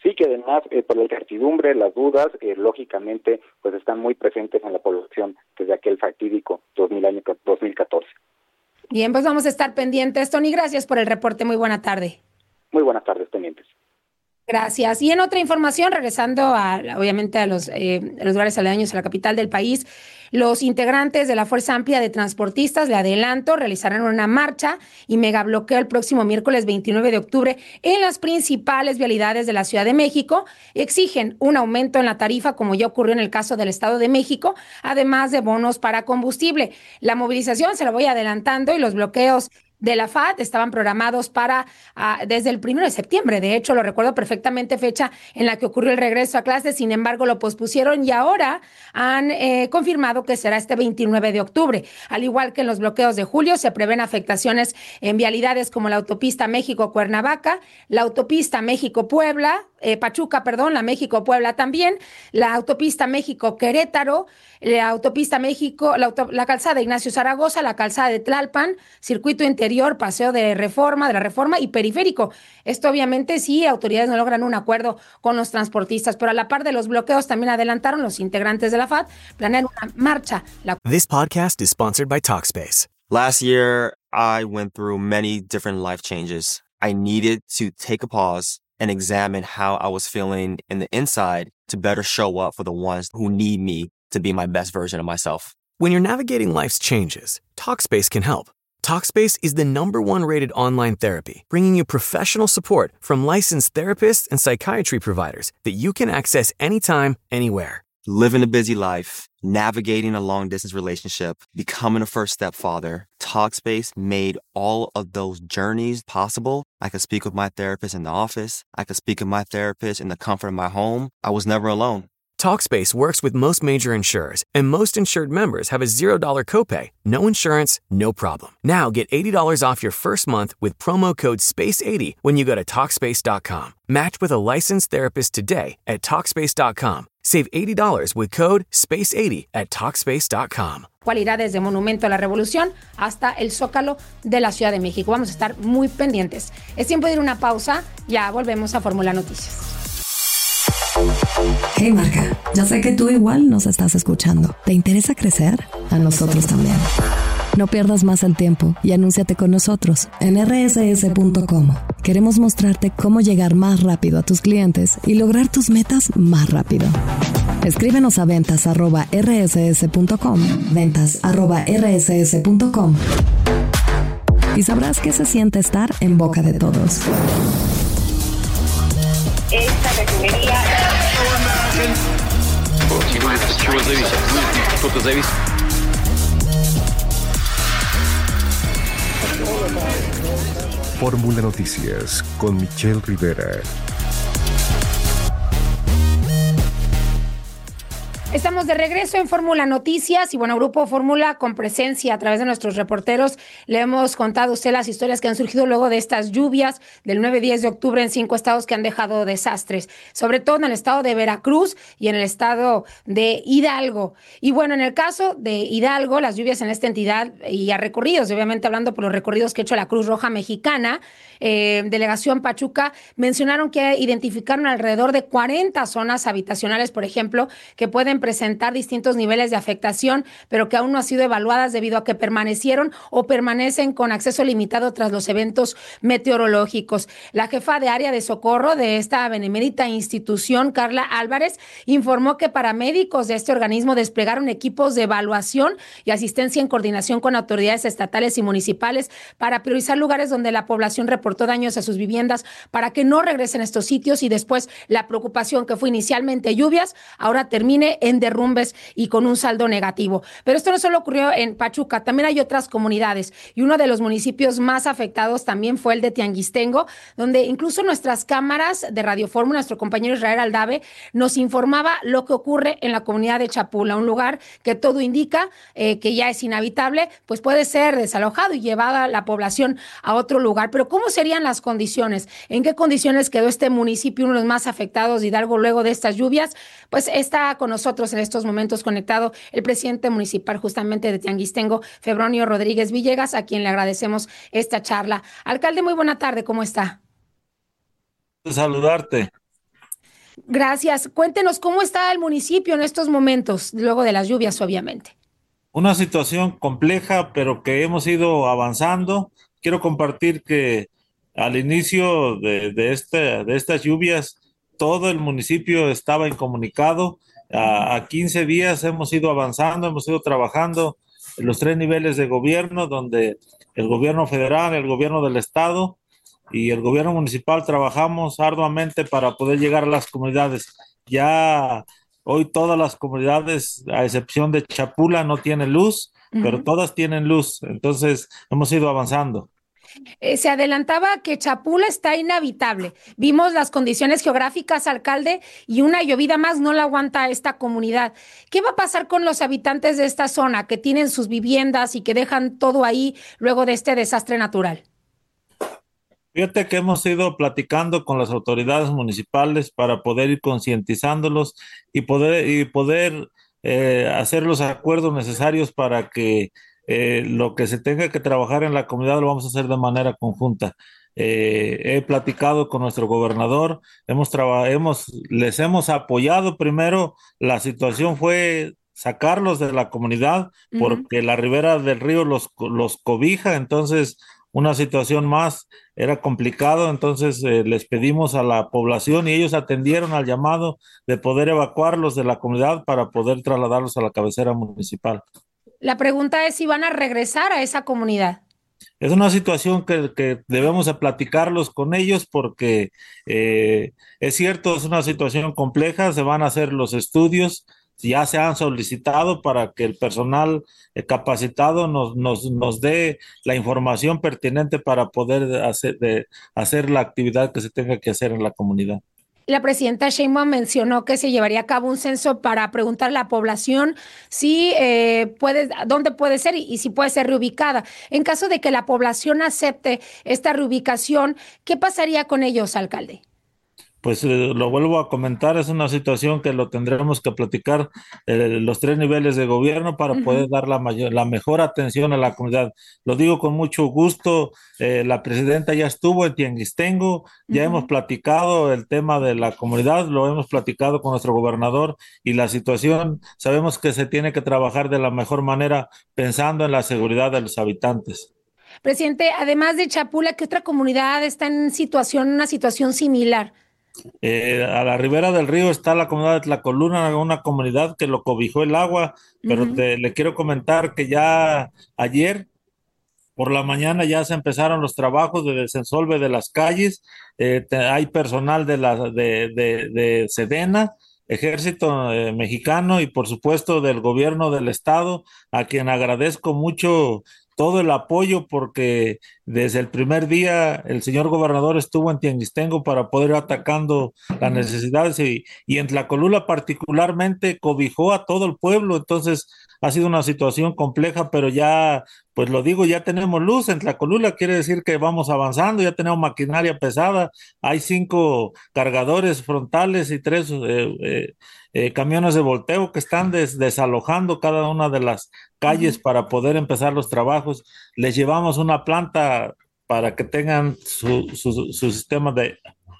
Sí que además, eh, por la incertidumbre, las dudas, eh, lógicamente, pues están muy presentes en la población desde aquel fatídico dos mil catorce. Bien, pues vamos a estar pendientes. Tony, gracias por el reporte. Muy buena tarde. Muy buenas tardes, pendientes. Gracias. Y en otra información, regresando a, obviamente a los, eh, a los lugares aledaños a la capital del país, los integrantes de la Fuerza Amplia de Transportistas, le adelanto, realizarán una marcha y megabloqueo el próximo miércoles veintinueve de octubre en las principales vialidades de la Ciudad de México. Exigen un aumento en la tarifa, como ya ocurrió en el caso del Estado de México, además de bonos para combustible. La movilización se la voy adelantando y los bloqueos de la F A D estaban programados para uh, desde el primero de septiembre. De hecho, lo recuerdo perfectamente, fecha en la que ocurrió el regreso a clases. Sin embargo, lo pospusieron y ahora han eh, confirmado que será este veintinueve de octubre. Al igual que en los bloqueos de julio, se prevén afectaciones en vialidades como la autopista México-Cuernavaca, la autopista México-Puebla, eh, Pachuca, perdón, la México-Puebla también, la autopista México-Querétaro, la autopista México, la, auto, la calzada Ignacio Zaragoza, la calzada de Tlalpan, circuito interior, paseo de reforma, de la reforma y periférico. Esto obviamente sí, autoridades no logran un acuerdo con los transportistas, pero a la par de los bloqueos también adelantaron los integrantes de la F A D, planean una marcha. La... This podcast is sponsored by Talkspace. Last year, I went through many different life changes. I needed to take a pause and examine how I was feeling in the inside to better show up for the ones who need me to be my best version of myself. When you're navigating life's changes, Talkspace can help. Talkspace is the number one rated online therapy, bringing you professional support from licensed therapists and psychiatry providers that you can access anytime, anywhere. Living a busy life, navigating a long-distance relationship, becoming a first-step father, Talkspace made all of those journeys possible. I could speak with my therapist in the office. I could speak with my therapist in the comfort of my home. I was never alone. Talkspace works with most major insurers, and most insured members have a zero dollar copay. No insurance, no problem. Now get eighty dollars off your first month with promo code space eighty when you go to Talkspace dot com. Match with a licensed therapist today at Talkspace dot com. Save eighty dollars with code space eighty at Talkspace dot com. Cualidades de Monumento a la Revolución hasta el Zócalo de la Ciudad de México. Vamos a estar muy pendientes. Es tiempo de ir a una pausa. Ya volvemos a Fórmula Noticias. Hey marca, ya sé que tú igual nos estás escuchando. ¿Te interesa crecer? A nosotros también. No pierdas más el tiempo y anúnciate con nosotros en erre ese ese punto com. Queremos mostrarte cómo llegar más rápido a tus clientes y lograr tus metas más rápido. Escríbenos a ventas arroba erre ese ese punto com, ventas arroba erre ese ese punto com y sabrás qué se siente estar en boca de todos. Esta refinería... Чего зависит? Что-то зависит. Fórmula Noticias con Michelle Rivera. Estamos de regreso en Fórmula Noticias y bueno, Grupo Fórmula con presencia a través de nuestros reporteros. Le hemos contado a usted las historias que han surgido luego de estas lluvias del nueve y diez de octubre en cinco estados que han dejado desastres, sobre todo en el estado de Veracruz y en el estado de Hidalgo. Y bueno, en el caso de Hidalgo, las lluvias en esta entidad y a recorridos, obviamente hablando por los recorridos que ha hecho la Cruz Roja Mexicana, eh, Delegación Pachuca, mencionaron que identificaron alrededor de cuarenta zonas habitacionales, por ejemplo, que pueden presentar distintos niveles de afectación, pero que aún no han sido evaluadas debido a que permanecieron o permanecen con acceso limitado tras los eventos meteorológicos. La jefa de área de socorro de esta benemérita institución, Carla Álvarez, informó que paramédicos de este organismo desplegaron equipos de evaluación y asistencia en coordinación con autoridades estatales y municipales para priorizar lugares donde la población reportó daños a sus viviendas para que no regresen a estos sitios y después la preocupación que fue inicialmente lluvias, ahora termine en derrumbes y con un saldo negativo. Pero esto no solo ocurrió en Pachuca, también hay otras comunidades y uno de los municipios más afectados también fue el de Tianguistengo, donde incluso nuestras cámaras de Radio Fórmula, nuestro compañero Israel Aldave, nos informaba lo que ocurre en la comunidad de Chapula, un lugar que todo indica eh, que ya es inhabitable, pues puede ser desalojado y llevada la población a otro lugar. Pero ¿cómo serían las condiciones? ¿En qué condiciones quedó este municipio, uno de los más afectados de Hidalgo luego de estas lluvias? Pues está con nosotros en estos momentos conectado el presidente municipal justamente de Tianguistengo, Febronio Rodríguez Villegas, a quien le agradecemos esta charla. Alcalde, muy buena tarde, ¿cómo está? Saludarte. Gracias. Cuéntenos cómo está el municipio en estos momentos, luego de las lluvias, obviamente. Una situación compleja, pero que hemos ido avanzando. Quiero compartir que al inicio de, de, este, de estas lluvias, todo el municipio estaba incomunicado. A, a quince días hemos ido avanzando, hemos ido trabajando en los tres niveles de gobierno, donde el gobierno federal, el gobierno del estado y el gobierno municipal trabajamos arduamente para poder llegar a las comunidades. Ya hoy todas las comunidades, a excepción de Chapula, no tienen luz, uh-huh. pero todas tienen luz. Entonces hemos ido avanzando. Eh, se adelantaba que Chapula está inhabitable. Vimos las condiciones geográficas, alcalde, y una llovida más no la aguanta esta comunidad. ¿Qué va a pasar con los habitantes de esta zona que tienen sus viviendas y que dejan todo ahí luego de este desastre natural? Fíjate que hemos ido platicando con las autoridades municipales para poder ir concientizándolos y poder, y poder eh, hacer los acuerdos necesarios para que eh, lo que se tenga que trabajar en la comunidad lo vamos a hacer de manera conjunta. Eh, he platicado con nuestro gobernador, hemos traba- hemos, les hemos apoyado. Primero, la situación fue sacarlos de la comunidad uh-huh. porque la ribera del río los, los cobija, entonces una situación más era complicado, entonces eh, les pedimos a la población y ellos atendieron al llamado de poder evacuarlos de la comunidad para poder trasladarlos a la cabecera municipal. La pregunta es si van a regresar a esa comunidad. Es una situación que, que debemos de platicarlos con ellos porque eh, es cierto, es una situación compleja, se van a hacer los estudios, ya se han solicitado para que el personal eh, capacitado nos, nos, nos dé la información pertinente para poder hacer, de, hacer la actividad que se tenga que hacer en la comunidad. La presidenta Sheinbaum mencionó que se llevaría a cabo un censo para preguntar a la población si eh, puede, dónde puede ser y, y si puede ser reubicada. En caso de que la población acepte esta reubicación, ¿qué pasaría con ellos, alcalde? Pues eh, lo vuelvo a comentar, es una situación que lo tendremos que platicar eh, los tres niveles de gobierno para uh-huh. poder dar la, mayor, la mejor atención a la comunidad. Lo digo con mucho gusto, eh, la presidenta ya estuvo en Tianguistengo, ya uh-huh. hemos platicado el tema de la comunidad, lo hemos platicado con nuestro gobernador y la situación, sabemos que se tiene que trabajar de la mejor manera pensando en la seguridad de los habitantes. Presidente, además de Chapula, ¿qué otra comunidad está en situación, una situación similar? Eh, a la ribera del río está la comunidad de Tlacolula, una comunidad que lo cobijó el agua, pero uh-huh. te, le quiero comentar que ya ayer por la mañana ya se empezaron los trabajos de desensolve de las calles, eh, te, hay personal de la de, de, de Sedena, Ejército eh, Mexicano y por supuesto del gobierno del estado, a quien agradezco mucho todo el apoyo porque desde el primer día el señor gobernador estuvo en Tianguistengo para poder ir atacando las necesidades y, y en Tlacolula particularmente cobijó a todo el pueblo, entonces ha sido una situación compleja, pero ya, pues lo digo, ya tenemos luz en Tlacolula, quiere decir que vamos avanzando, ya tenemos maquinaria pesada, hay cinco cargadores frontales y tres eh, eh, eh, camiones de volteo que están des- desalojando cada una de las calles uh-huh. para poder empezar los trabajos. Les llevamos una planta para que tengan su, su, su sistema de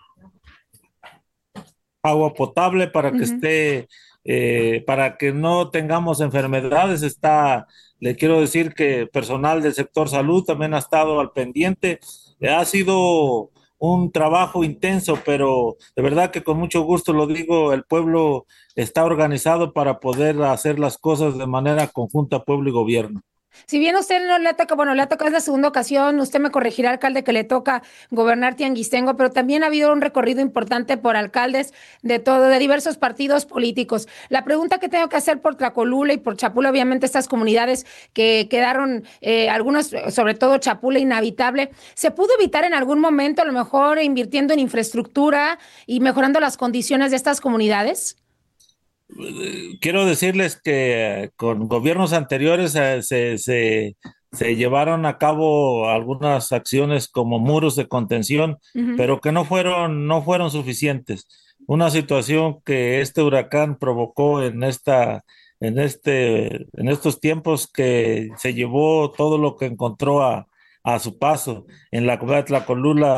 agua potable para que uh-huh. esté, eh, para que no tengamos enfermedades. Está, le quiero decir que personal del sector salud también ha estado al pendiente. Eh, ha sido un trabajo intenso, pero de verdad que con mucho gusto lo digo, el pueblo está organizado para poder hacer las cosas de manera conjunta, pueblo y gobierno. Si bien a usted no le toca, bueno, le toca es la segunda ocasión, usted me corregirá, alcalde, que le toca gobernar Tianguistengo, pero también ha habido un recorrido importante por alcaldes de todo, de diversos partidos políticos. La pregunta que tengo que hacer por Tlacolula y por Chapula, obviamente estas comunidades que quedaron, eh, algunos, sobre todo Chapula, inhabitable, ¿se pudo evitar en algún momento, a lo mejor invirtiendo en infraestructura y mejorando las condiciones de estas comunidades? Quiero decirles que con gobiernos anteriores eh, se, se, se llevaron a cabo algunas acciones como muros de contención, uh-huh. pero que no fueron, no fueron suficientes. Una situación que este huracán provocó en esta, en este, en estos tiempos, que se llevó todo lo que encontró a, a su paso. En la comunidad de Tlacolula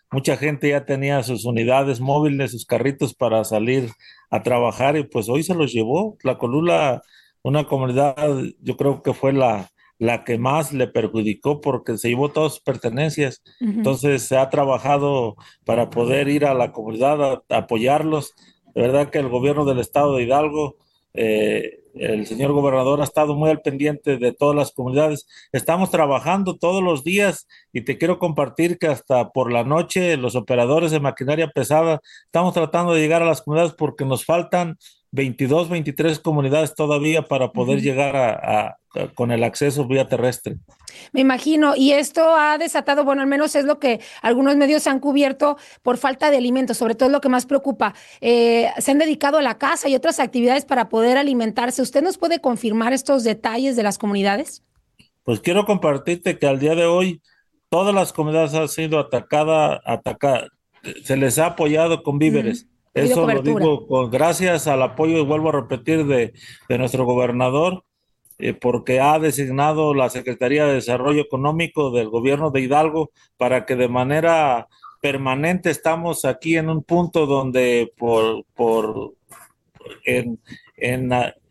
mucha gente ya tenía sus unidades móviles, sus carritos para salir a trabajar y pues hoy se los llevó. Tlacolula, una comunidad, yo creo que fue la, la que más le perjudicó porque se llevó todas sus pertenencias. Uh-huh. Entonces se ha trabajado para poder ir a la comunidad a, a apoyarlos. De verdad que el gobierno del estado de Hidalgo, eh, el señor gobernador ha estado muy al pendiente de todas las comunidades. Estamos trabajando todos los días y te quiero compartir que hasta por la noche los operadores de maquinaria pesada estamos tratando de llegar a las comunidades porque nos faltan veintidós, veintitrés comunidades todavía para poder uh-huh. llegar a, a, a, con el acceso vía terrestre. Me imagino, y esto ha desatado, bueno, al menos es lo que algunos medios han cubierto por falta de alimentos, sobre todo es lo que más preocupa. Eh, se han dedicado a la caza y otras actividades para poder alimentarse. ¿Usted nos puede confirmar estos detalles de las comunidades? Pues quiero compartirte que al día de hoy todas las comunidades han sido atacadas, atacadas, se les ha apoyado con víveres. Mm. Eso lo digo con, gracias al apoyo, y vuelvo a repetir, de, de nuestro gobernador, eh, porque ha designado la Secretaría de Desarrollo Económico del gobierno de Hidalgo para que de manera permanente estamos aquí en un punto donde por, por en, en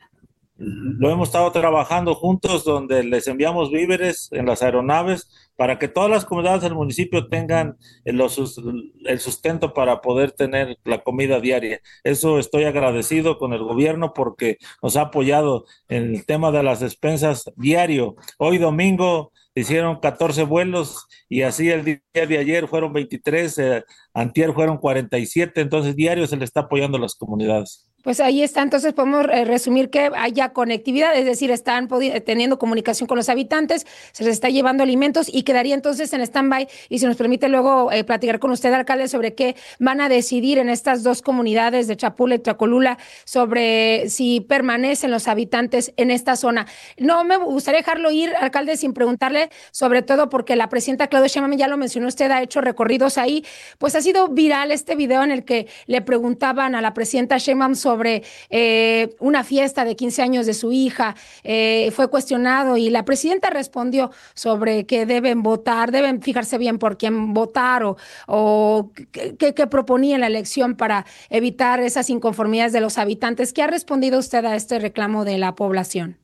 lo hemos estado trabajando juntos, donde les enviamos víveres en las aeronaves para que todas las comunidades del municipio tengan el, el sustento para poder tener la comida diaria. Eso estoy agradecido con el gobierno porque nos ha apoyado en el tema de las despensas diario. Hoy domingo hicieron catorce vuelos y así el día de ayer fueron veintitrés, eh, antier fueron cuarenta y siete, entonces diario se le está apoyando a las comunidades. Pues ahí está, entonces podemos eh, resumir que haya conectividad, es decir, están teniendo comunicación con los habitantes, se les está llevando alimentos y quedaría entonces en stand-by. Y si nos permite luego eh, platicar con usted, alcalde, sobre qué van a decidir en estas dos comunidades de Chapula y Tlacolula, sobre si permanecen los habitantes en esta zona. No me gustaría dejarlo ir, alcalde, sin preguntarle, sobre todo porque la presidenta Claudia Sheinbaum, ya lo mencionó usted, ha hecho recorridos ahí, pues ha sido viral este video en el que le preguntaban a la presidenta Sheinbaum sobre sobre eh, una fiesta de quince años de su hija, eh, fue cuestionado y la presidenta respondió sobre que deben votar, deben fijarse bien por quién votar o, o qué, qué proponía en la elección para evitar esas inconformidades de los habitantes. ¿Qué ha respondido usted a este reclamo de la población?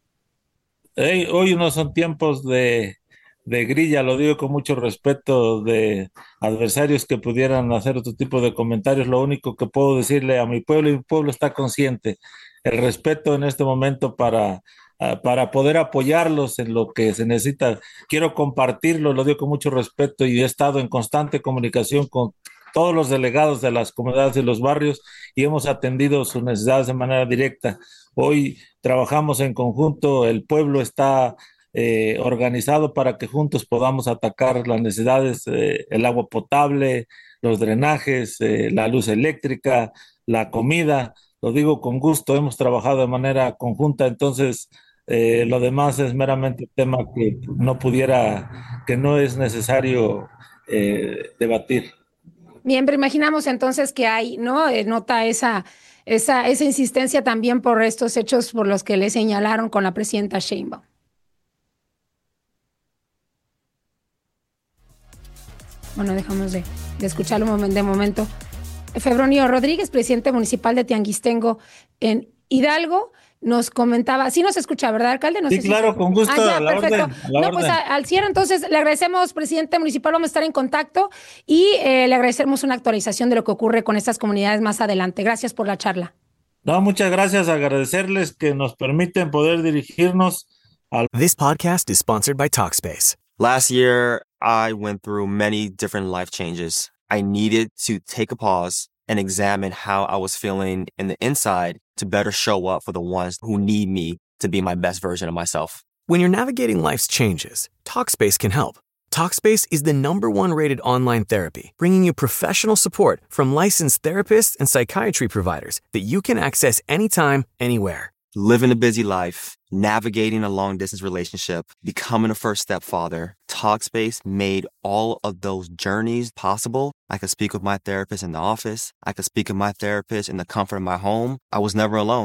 Hey, hoy no son tiempos de de grilla, lo digo con mucho respeto, de adversarios que pudieran hacer otro tipo de comentarios. Lo único que puedo decirle a mi pueblo, y mi pueblo está consciente, el respeto en este momento para, uh, para poder apoyarlos en lo que se necesita. Quiero compartirlo, lo digo con mucho respeto y he estado en constante comunicación con todos los delegados de las comunidades y los barrios y hemos atendido sus necesidades de manera directa. Hoy trabajamos en conjunto, el pueblo está Eh, organizado para que juntos podamos atacar las necesidades, eh, el agua potable, los drenajes, eh, la luz eléctrica, la comida. Lo digo con gusto, hemos trabajado de manera conjunta, entonces eh, lo demás es meramente tema que no pudiera, que no es necesario eh, debatir. Bien, pero imaginamos entonces que hay, ¿no? Eh, nota esa, esa, esa insistencia también por estos hechos por los que le señalaron con la presidenta Sheinbaum. Bueno, dejamos de, de escucharlo de momento. Febronio Rodríguez, presidente municipal de Tianguistengo en Hidalgo, nos comentaba, sí nos escucha, ¿verdad, alcalde? No sí, sé claro, si... con gusto, ah, ya, a la perfecto. orden. A la no, orden. pues a, al cierre, entonces, le agradecemos, presidente municipal, vamos a estar en contacto y eh, le agradecemos una actualización de lo que ocurre con estas comunidades más adelante. Gracias por la charla. No, muchas gracias, agradecerles que nos permiten poder dirigirnos al... This podcast is sponsored by Talkspace. Last year, I went through many different life changes. I needed to take a pause and examine how I was feeling in the inside to better show up for the ones who need me to be my best version of myself. When you're navigating life's changes, Talkspace can help. Talkspace is the number one rated online therapy, bringing you professional support from licensed therapists and psychiatry providers that you can access anytime, anywhere. Living a busy life, navigating a long-distance relationship, becoming a first-step father, Talkspace made all of those journeys possible. I could speak with my therapist in the office. I could speak with my therapist in the comfort of my home. I was never alone.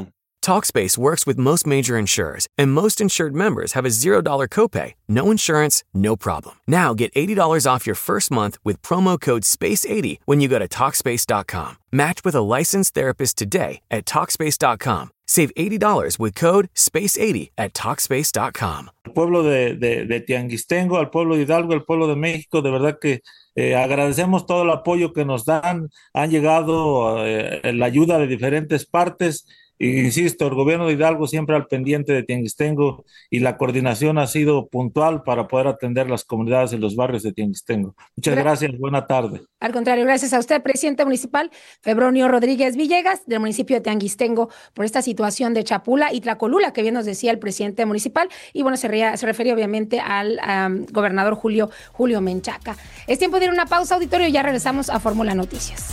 Talkspace works with most major insurers, and most insured members have a zero dollar copay. No insurance, no problem. Now get eighty dollars off your first month with promo code space eighty when you go to Talkspace dot com. Match with a licensed therapist today at Talkspace dot com. Save eighty dollars with code space eighty at Talkspace dot com. Al pueblo de, de, de Tianguistengo, al pueblo de Hidalgo, al pueblo de México, de verdad que eh, agradecemos todo el apoyo que nos dan. Han llegado eh, la ayuda de diferentes partes. Y insisto, el gobierno de Hidalgo siempre al pendiente de Tianguistengo y la coordinación ha sido puntual para poder atender las comunidades en los barrios de Tianguistengo. Muchas gracias, buena tarde. Al contrario, gracias a usted, presidente municipal Febronio Rodríguez Villegas, del municipio de Tianguistengo, por esta situación de Chapula y Tlacolula, que bien nos decía el presidente municipal, y bueno, se, rea, se refería obviamente al um, gobernador Julio, Julio Menchaca. Es tiempo de ir a una pausa, auditorio, y ya regresamos a Fórmula Noticias.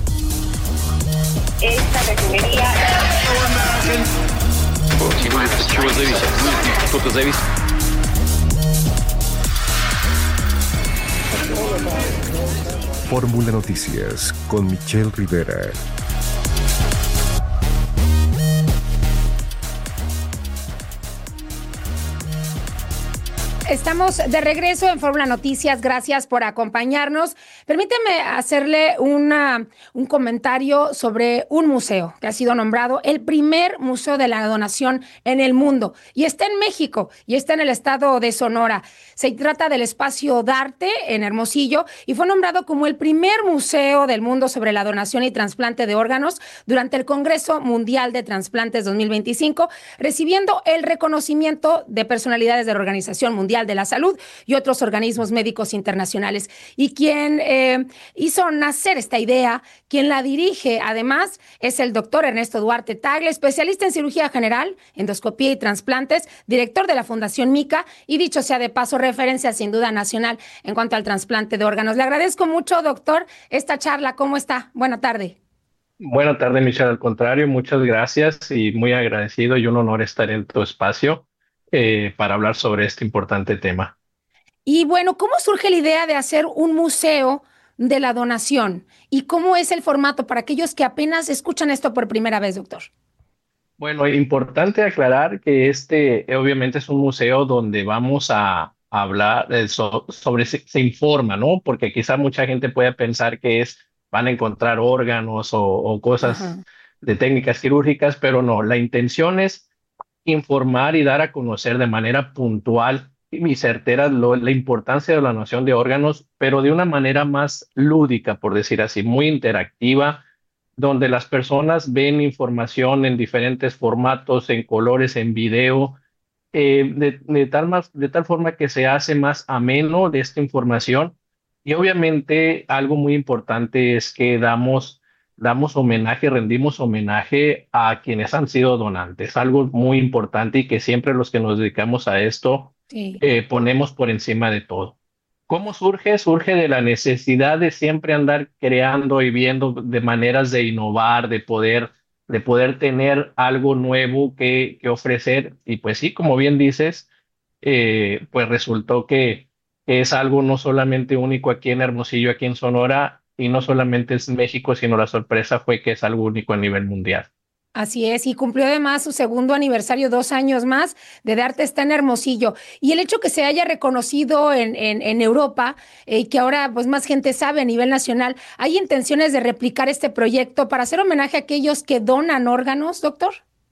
Esta refinería... Чего зависит? Кто-то зависит. Fórmula Noticias con Michelle Rivera. Estamos de regreso en Fórmula Noticias. Gracias por acompañarnos. Permíteme hacerle una, un comentario sobre un museo que ha sido nombrado el primer museo de la donación en el mundo. Y está en México y está en el estado de Sonora. Se trata del Espacio Darte en Hermosillo y fue nombrado como el primer museo del mundo sobre la donación y trasplante de órganos durante el Congreso Mundial de Trasplantes dos mil veinticinco, recibiendo el reconocimiento de personalidades de la Organización Mundial de la Salud y otros organismos médicos internacionales. Y quien eh, hizo nacer esta idea, quien la dirige además, es el doctor Ernesto Duarte Tagle, especialista en cirugía general, endoscopía y trasplantes, director de la Fundación Mica y, dicho sea de paso, referencia sin duda nacional en cuanto al trasplante de órganos. Le agradezco mucho, doctor, esta charla. ¿Cómo está? Buena tarde. Buena tarde, Michelle. Al contrario, muchas gracias y muy agradecido y un honor estar en tu espacio Eh, para hablar sobre este importante tema. Y bueno, ¿cómo surge la idea de hacer un museo de la donación? ¿Y cómo es el formato para aquellos que apenas escuchan esto por primera vez, doctor? Bueno, importante aclarar que este obviamente es un museo donde vamos a hablar eh, so, sobre, se, se informa, ¿no? Porque quizá mucha gente puede pensar que es, van a encontrar órganos o, o cosas Ajá. de técnicas quirúrgicas, pero no, la intención es informar y dar a conocer de manera puntual y certera lo, la importancia de la donación de órganos, pero de una manera más lúdica, por decir así, muy interactiva, donde las personas ven información en diferentes formatos, en colores, en video, eh, de, de, tal más, de tal forma que se hace más ameno de esta información. Y obviamente algo muy importante es que damos damos homenaje, rendimos homenaje a quienes han sido donantes, algo muy importante y que siempre los que nos dedicamos a esto sí. eh, ponemos por encima de todo. ¿Cómo surge? Surge de la necesidad de siempre andar creando y viendo de maneras de innovar, de poder, de poder tener algo nuevo que, que ofrecer. Y pues sí, como bien dices, eh, pues resultó que, que es algo no solamente único aquí en Hermosillo, aquí en Sonora, y no solamente es México, sino la sorpresa fue que es algo único a nivel mundial. Así es, y cumplió además su segundo aniversario, dos años más, de Darte está en Hermosillo. Y el hecho que se haya reconocido en, en, en Europa y eh, que ahora pues más gente sabe a nivel nacional, ¿hay intenciones de replicar este proyecto para hacer homenaje a aquellos que donan órganos, doctor?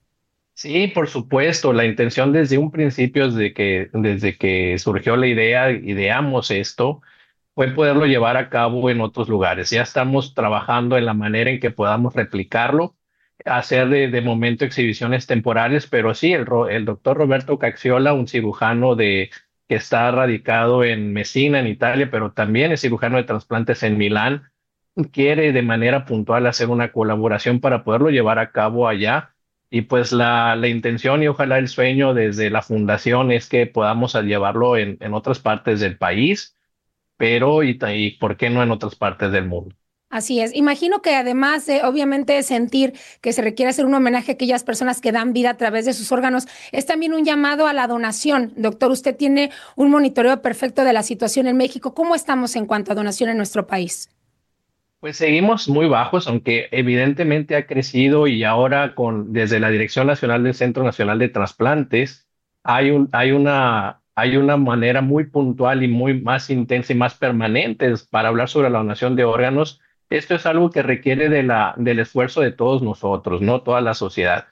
Sí, por supuesto. La intención desde un principio, desde que, desde que surgió la idea, ideamos esto, fue poderlo llevar a cabo en otros lugares. Ya estamos trabajando en la manera en que podamos replicarlo, hacer de, de momento exhibiciones temporales, pero sí, el, el doctor Roberto Cacciola, un cirujano de, que está radicado en Messina, en Italia, pero también es cirujano de trasplantes en Milán, quiere de manera puntual hacer una colaboración para poderlo llevar a cabo allá. Y pues la, la intención y ojalá el sueño desde la fundación es que podamos llevarlo en, en otras partes del país, pero y, y por qué no en otras partes del mundo. Así es. Imagino que además de, obviamente, sentir que se requiere hacer un homenaje a aquellas personas que dan vida a través de sus órganos, es también un llamado a la donación. Doctor, usted tiene un monitoreo perfecto de la situación en México. ¿Cómo estamos en cuanto a donación en nuestro país? Pues seguimos muy bajos, aunque evidentemente ha crecido y ahora con desde la Dirección Nacional del Centro Nacional de Trasplantes hay un, hay una, hay una manera muy puntual y muy más intensa y más permanente para hablar sobre la donación de órganos. Esto es algo que requiere de la, del esfuerzo de todos nosotros, no toda la sociedad.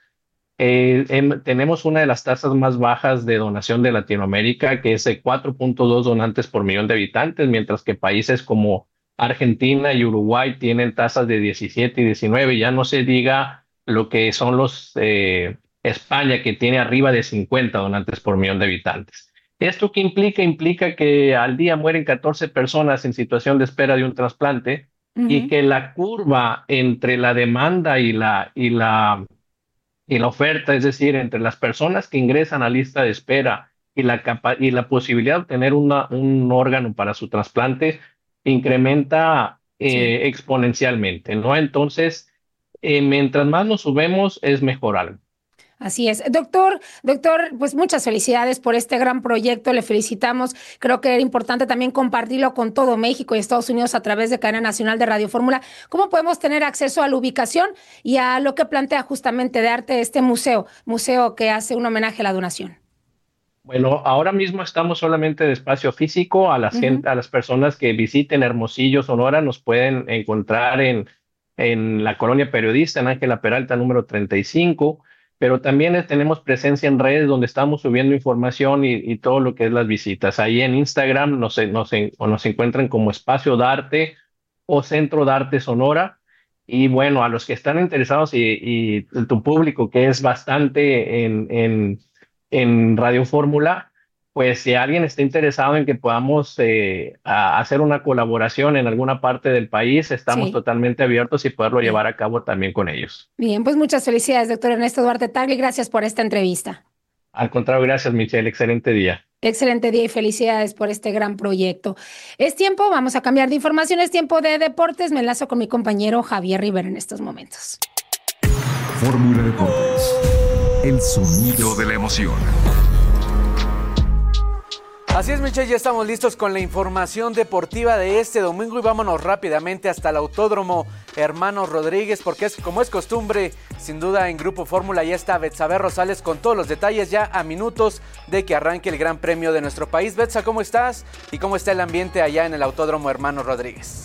Eh, em, tenemos una de las tasas más bajas de donación de Latinoamérica, que es de cuatro punto dos donantes por millón de habitantes, mientras que países como Argentina y Uruguay tienen tasas de diecisiete y diecinueve. Ya no se diga lo que son los eh, España, que tiene arriba de cincuenta donantes por millón de habitantes. ¿Esto qué implica? Implica que al día mueren catorce personas en situación de espera de un trasplante, uh-huh. y que la curva entre la demanda y la, y la, y la oferta, es decir, entre las personas que ingresan a lista de espera y la, capa- y la posibilidad de obtener una, un órgano para su trasplante, incrementa eh, sí. exponencialmente, ¿no? Entonces, eh, mientras más nos subemos, es mejor algo. Así es. Doctor, doctor, pues muchas felicidades por este gran proyecto, le felicitamos. Creo que era importante también compartirlo con todo México y Estados Unidos a través de Cadena Nacional de Radio Fórmula. ¿Cómo podemos tener acceso a la ubicación y a lo que plantea justamente de arte este museo, museo que hace un homenaje a la donación? Bueno, ahora mismo estamos solamente de espacio físico. A, la uh-huh. gente, a las personas que visiten Hermosillo, Sonora, nos pueden encontrar en, en la Colonia Periodista, en Ángela Peralta, número treinta y cinco, pero también tenemos presencia en redes donde estamos subiendo información y, y todo lo que es las visitas. Ahí en Instagram nos, nos, nos encuentran como Espacio Darte o Centro Darte Sonora. Y bueno, a los que están interesados y, y tu público, que es bastante en... en en Radio Fórmula, pues si alguien está interesado en que podamos eh, a hacer una colaboración en alguna parte del país, estamos sí. totalmente abiertos y poderlo Bien. llevar a cabo también con ellos. Bien, pues muchas felicidades, doctor Ernesto Duarte Tagle, gracias por esta entrevista. Al contrario, gracias, Michelle, excelente día. Excelente día y felicidades por este gran proyecto. Es tiempo, vamos a cambiar de información, es tiempo de deportes, me enlazo con mi compañero Javier Rivera en estos momentos. Fórmula Deportes. El sonido de la emoción. Así es, Michelle, ya estamos listos con la información deportiva de este domingo y vámonos rápidamente hasta el Autódromo Hermanos Rodríguez, porque es como es costumbre, sin duda en Grupo Fórmula ya está Betsabe Rosales con todos los detalles ya a minutos de que arranque el Gran Premio de nuestro país. Betsa, ¿cómo estás? ¿Y cómo está el ambiente allá en el Autódromo Hermanos Rodríguez?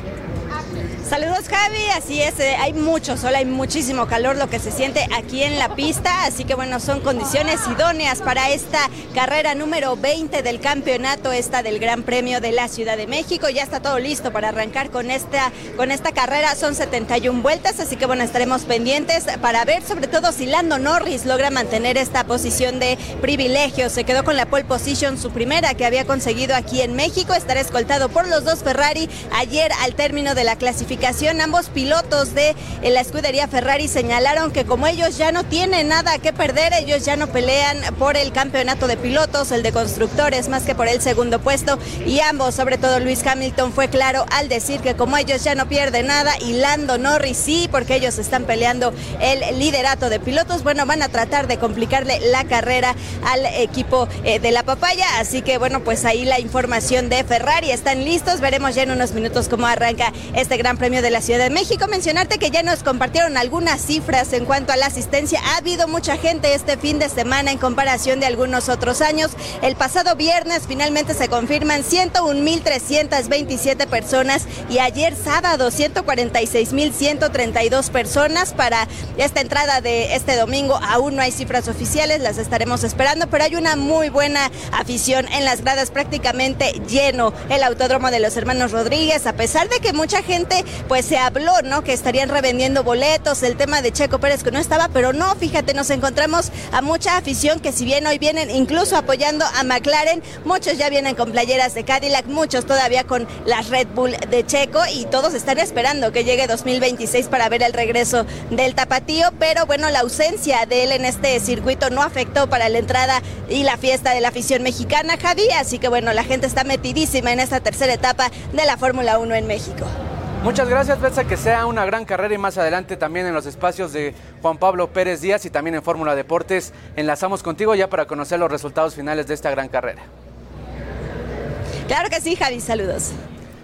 Saludos, Javi, así es, eh, hay mucho sol, hay muchísimo calor lo que se siente aquí en la pista, así que bueno, son condiciones idóneas para esta carrera número veinte del campeonato, esta del Gran Premio de la Ciudad de México. Ya está todo listo para arrancar con esta, con esta carrera, son setenta y una vueltas, así que bueno, estaremos pendientes para ver sobre todo si Lando Norris logra mantener esta posición de privilegio. Se quedó con la pole position, su primera que había conseguido aquí en México, estará escoltado por los dos Ferrari. Ayer al término de la clasificación, ambos pilotos de la escudería Ferrari señalaron que como ellos ya no tienen nada que perder, ellos ya no pelean por el campeonato de pilotos, el de constructores, más que por el segundo puesto, y ambos, sobre todo Lewis Hamilton, fue claro al decir que como ellos ya no pierden nada y Lando Norris sí, porque ellos están peleando el liderato de pilotos, bueno, van a tratar de complicarle la carrera al equipo eh, de la papaya, así que bueno, pues ahí la información de Ferrari, están listos, veremos ya en unos minutos cómo arranca este Gran Premio de la Ciudad de México. Mencionarte que ya nos compartieron algunas cifras en cuanto a la asistencia. Ha habido mucha gente este fin de semana en comparación de algunos otros años. El pasado viernes finalmente se confirman ciento un mil trescientas veintisiete personas y ayer sábado ciento cuarenta y seis mil ciento treinta y dos personas para esta entrada de este domingo. Aún no hay cifras oficiales, las estaremos esperando, pero hay una muy buena afición en las gradas, prácticamente lleno el Autódromo de los Hermanos Rodríguez, a pesar de que mucha gente pues se habló, ¿no?, que estarían revendiendo boletos, el tema de Checo Pérez que no estaba, pero no, fíjate, nos encontramos a mucha afición que si bien hoy vienen incluso apoyando a McLaren, muchos ya vienen con playeras de Cadillac, muchos todavía con las Red Bull de Checo y todos están esperando que llegue dos mil veintiséis para ver el regreso del tapatío, pero bueno, la ausencia de él en este circuito no afectó para la entrada y la fiesta de la afición mexicana, Javi, así que bueno, la gente está metidísima en esta tercera etapa de la Fórmula uno en México. Muchas gracias, Betsa, que sea una gran carrera y más adelante también en los espacios de Juan Pablo Pérez Díaz y también en Fórmula Deportes enlazamos contigo ya para conocer los resultados finales de esta gran carrera. Claro que sí, Javi, saludos.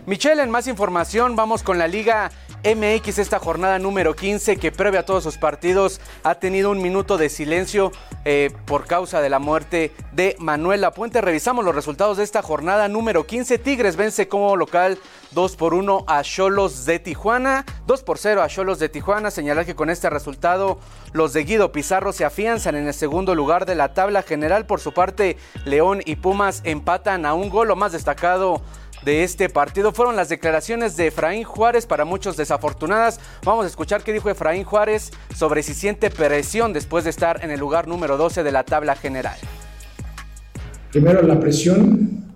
Michelle, en más información, vamos con la Liga M X, esta jornada número quince, que previo a todos sus partidos ha tenido un minuto de silencio eh, por causa de la muerte de Manuel Lapuente. Revisamos los resultados de esta jornada número quince. Tigres vence como local dos por uno a Xolos de Tijuana, dos por cero a Xolos de Tijuana. Señalar que con este resultado los de Guido Pizarro se afianzan en el segundo lugar de la tabla general. Por su parte, León y Pumas empatan a un gol. Lo más destacado de este partido fueron las declaraciones de Efraín Juárez, para muchos desafortunadas. Vamos a escuchar qué dijo Efraín Juárez sobre si siente presión después de estar en el lugar número doce de la tabla general. Primero, la presión.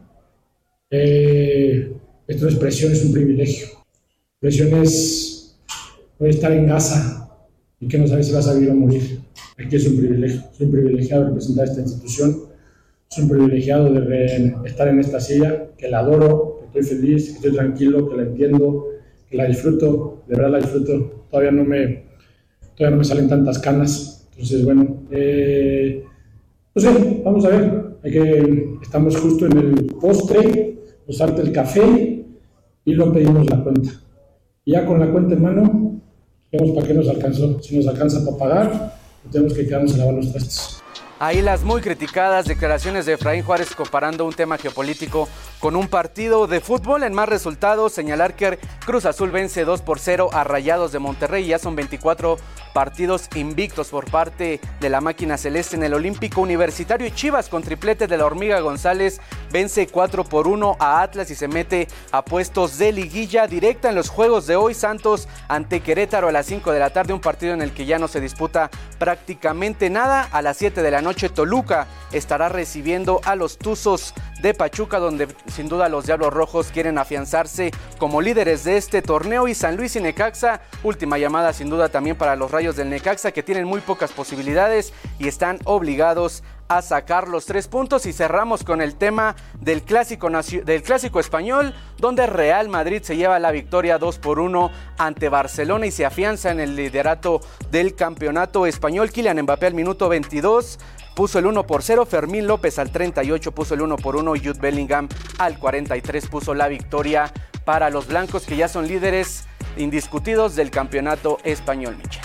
Eh, esto no es presión, es un privilegio. Presión es poder estar en casa y que no sabes si vas a vivir o morir. Aquí es un privilegio. Soy un privilegiado de representar esta institución. Soy un privilegiado de re- estar en esta silla, que la adoro, que estoy feliz, que estoy tranquilo, que la entiendo, que la disfruto, de verdad la disfruto. Todavía no me, todavía no me salen tantas canas. Entonces, bueno, eh, no sé, vamos a ver. Hay que, estamos justo en el postre, nos falta el café y luego pedimos la cuenta. Y ya con la cuenta en mano, vemos para qué nos alcanzó. Si nos alcanza para pagar, tenemos que quedarnos a lavar los trastes. Ahí las muy criticadas declaraciones de Efraín Juárez comparando un tema geopolítico con un partido de fútbol. En más resultados, señalar que Cruz Azul vence dos por cero a Rayados de Monterrey. Ya son veinticuatro partidos invictos por parte de la máquina celeste en el Olímpico Universitario. Y Chivas, con triplete de la Hormiga González, vence cuatro por uno a Atlas y se mete a puestos de liguilla directa en los juegos de hoy. Santos ante Querétaro a las cinco de la tarde, un partido en el que ya no se disputa prácticamente nada. A las siete de la noche, Toluca estará recibiendo a los Tuzos de Pachuca, donde sin duda los Diablos Rojos quieren afianzarse como líderes de este torneo. Y San Luis y Necaxa, última llamada sin duda también para los Rayos del Necaxa, que tienen muy pocas posibilidades y están obligados a sacar los tres puntos. Y cerramos con el tema del clásico, del clásico español, donde Real Madrid se lleva la victoria dos por uno ante Barcelona y se afianza en el liderato del campeonato español. Kylian Mbappé al minuto veintidós puso el uno por cero, Fermín López al treinta y ocho puso el uno por uno y Jude Bellingham al cuarenta y tres puso la victoria para los blancos, que ya son líderes indiscutidos del campeonato español, Michelle.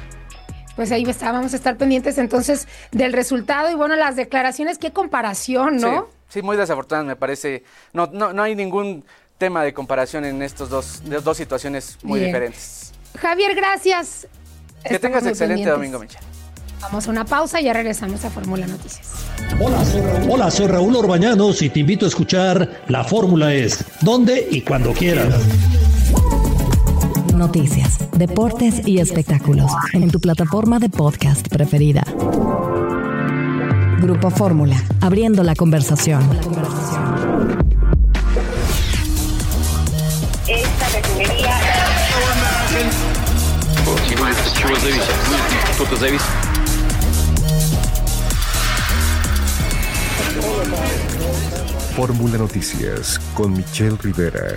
Pues ahí está, vamos a estar pendientes entonces del resultado y bueno, las declaraciones, qué comparación, ¿no? Sí, sí, muy desafortunadas me parece. No, no, no hay ningún tema de comparación en estos dos, dos situaciones muy Bien. diferentes. Javier, gracias. Que Estamos tengas muy excelente pendientes. domingo, Michelle. Vamos a una pausa y ya regresamos a Fórmula Noticias. Hola soy, Raúl. Hola, soy Raúl Orbañanos y te invito a escuchar La Fórmula Es, donde y cuando quieras. Noticias, deportes y espectáculos en tu plataforma de podcast preferida. Grupo Fórmula, abriendo la conversación. Esta refinería... От чего зависит? Кто-то зависит. Fórmula Noticias con Michelle Rivera.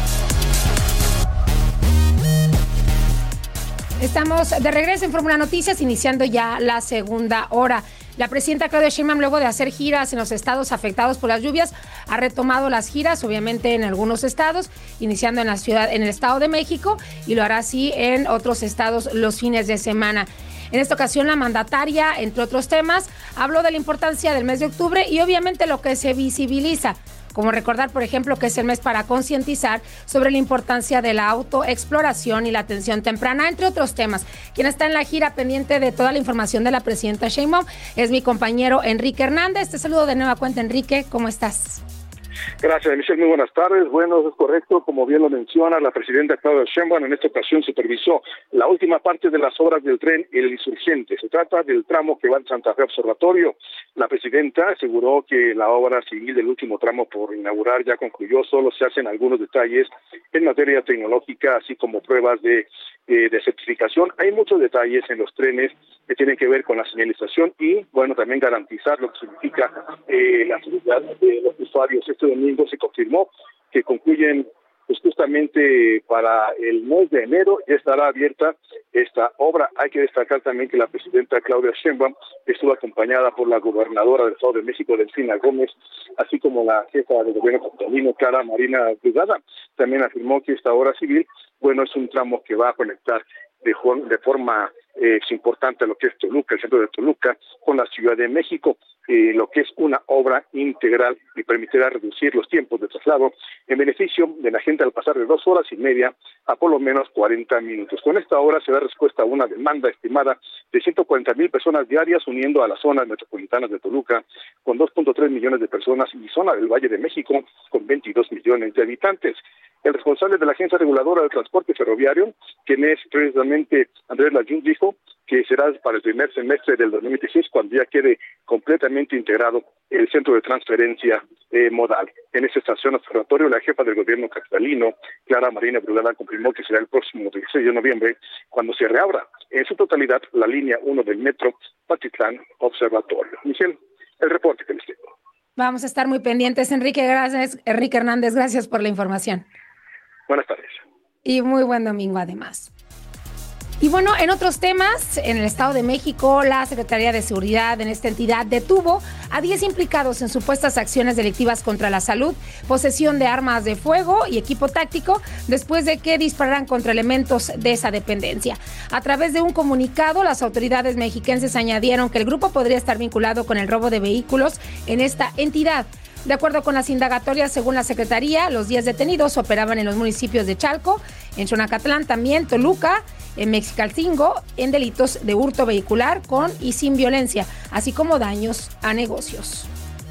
Estamos de regreso en Fórmula Noticias, iniciando ya la segunda hora. La presidenta Claudia Sheinbaum, luego de hacer giras en los estados afectados por las lluvias, ha retomado las giras, obviamente en algunos estados, iniciando en la ciudad, en el Estado de México, y lo hará así en otros estados los fines de semana. En esta ocasión, la mandataria, entre otros temas, habló de la importancia del mes de octubre y obviamente lo que se visibiliza, como recordar, por ejemplo, que es el mes para concientizar sobre la importancia de la autoexploración y la atención temprana, entre otros temas. Quien está en la gira pendiente de toda la información de la presidenta Sheinbaum es mi compañero Enrique Hernández. Te saludo de nueva cuenta, Enrique. ¿Cómo estás? Gracias, Michelle. Muy buenas tardes. Bueno, es correcto, como bien lo menciona, la presidenta Claudia Sheinbaum en esta ocasión supervisó la última parte de las obras del tren El Insurgente. Se trata del tramo que va de Santa Fe Observatorio. La presidenta aseguró que la obra civil del último tramo por inaugurar ya concluyó, solo se hacen algunos detalles en materia tecnológica, así como pruebas de, eh, de certificación. Hay muchos detalles en los trenes que tienen que ver con la señalización y, bueno, también garantizar lo que significa eh, la seguridad de los usuarios. Este domingo se confirmó que concluyen pues justamente para el mes de enero ya estará abierta esta obra. Hay que destacar también que la presidenta Claudia Sheinbaum estuvo acompañada por la gobernadora del Estado de México, Delfina Gómez, así como la jefa del gobierno capitalino, Clara Marina Brugada. También afirmó que esta obra civil, bueno, es un tramo que va a conectar de, de forma eh, importante lo que es Toluca, el centro de Toluca, con la Ciudad de México, eh, lo que es una obra integral y permitirá reducir los tiempos de traslado en beneficio de la gente al pasar de dos horas y media a por lo menos cuarenta minutos. Con esta obra se da respuesta a una demanda estimada de ciento cuarenta mil personas diarias, uniendo a las zonas metropolitanas de Toluca con dos punto tres millones de personas y zona del Valle de México con veintidós millones de habitantes. El responsable de la Agencia Reguladora del Transporte Ferroviario, quien es precisamente Andrés Layún, dijo que será para el primer semestre del dos mil veintiséis cuando ya quede completamente integrado el centro de transferencia eh, modal. En esta estación observatorio, la jefa del gobierno capitalino, Clara Marina Brugada, confirmó que será el próximo dieciséis de noviembre cuando se reabra en su totalidad la línea uno del metro Patitlán Observatorio. Michelle, el reporte que les tengo. Vamos a estar muy pendientes, Enrique. Gracias, Enrique Hernández. Gracias por la información. Buenas tardes. Y muy buen domingo además. Y bueno, en otros temas, en el Estado de México, la Secretaría de Seguridad en esta entidad detuvo a diez implicados en supuestas acciones delictivas contra la salud, posesión de armas de fuego y equipo táctico, después de que dispararan contra elementos de esa dependencia. A través de un comunicado, las autoridades mexiquenses añadieron que el grupo podría estar vinculado con el robo de vehículos en esta entidad. De acuerdo con las indagatorias, según la Secretaría, los diez detenidos operaban en los municipios de Chalco, en Xonacatlán también, Toluca, en Mexicalcingo, en delitos de hurto vehicular con y sin violencia, así como daños a negocios.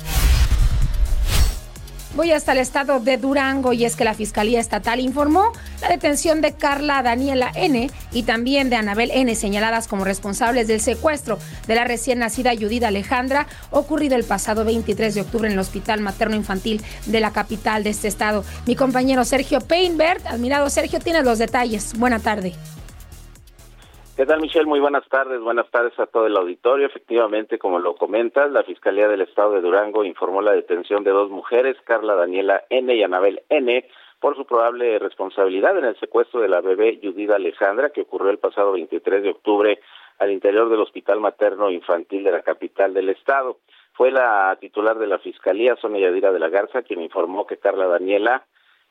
Voy hasta el estado de Durango y es que la Fiscalía Estatal informó la detención de Carla Daniela N. y también de Anabel N., señaladas como responsables del secuestro de la recién nacida Judith Alejandra, ocurrido el pasado veintitrés de octubre en el Hospital Materno Infantil de la capital de este estado. Mi compañero Sergio Peinbert, admirado Sergio, tienes los detalles. Buena tarde. ¿Qué tal, Michelle? Muy buenas tardes. Buenas tardes a todo el auditorio. Efectivamente, como lo comentas, la Fiscalía del Estado de Durango informó la detención de dos mujeres, Carla Daniela N. y Anabel N., por su probable responsabilidad en el secuestro de la bebé Judith Alejandra, que ocurrió el pasado veintitrés de octubre al interior del Hospital Materno Infantil de la capital del estado. Fue la titular de la Fiscalía, Sonia Yadira de la Garza, quien informó que Carla Daniela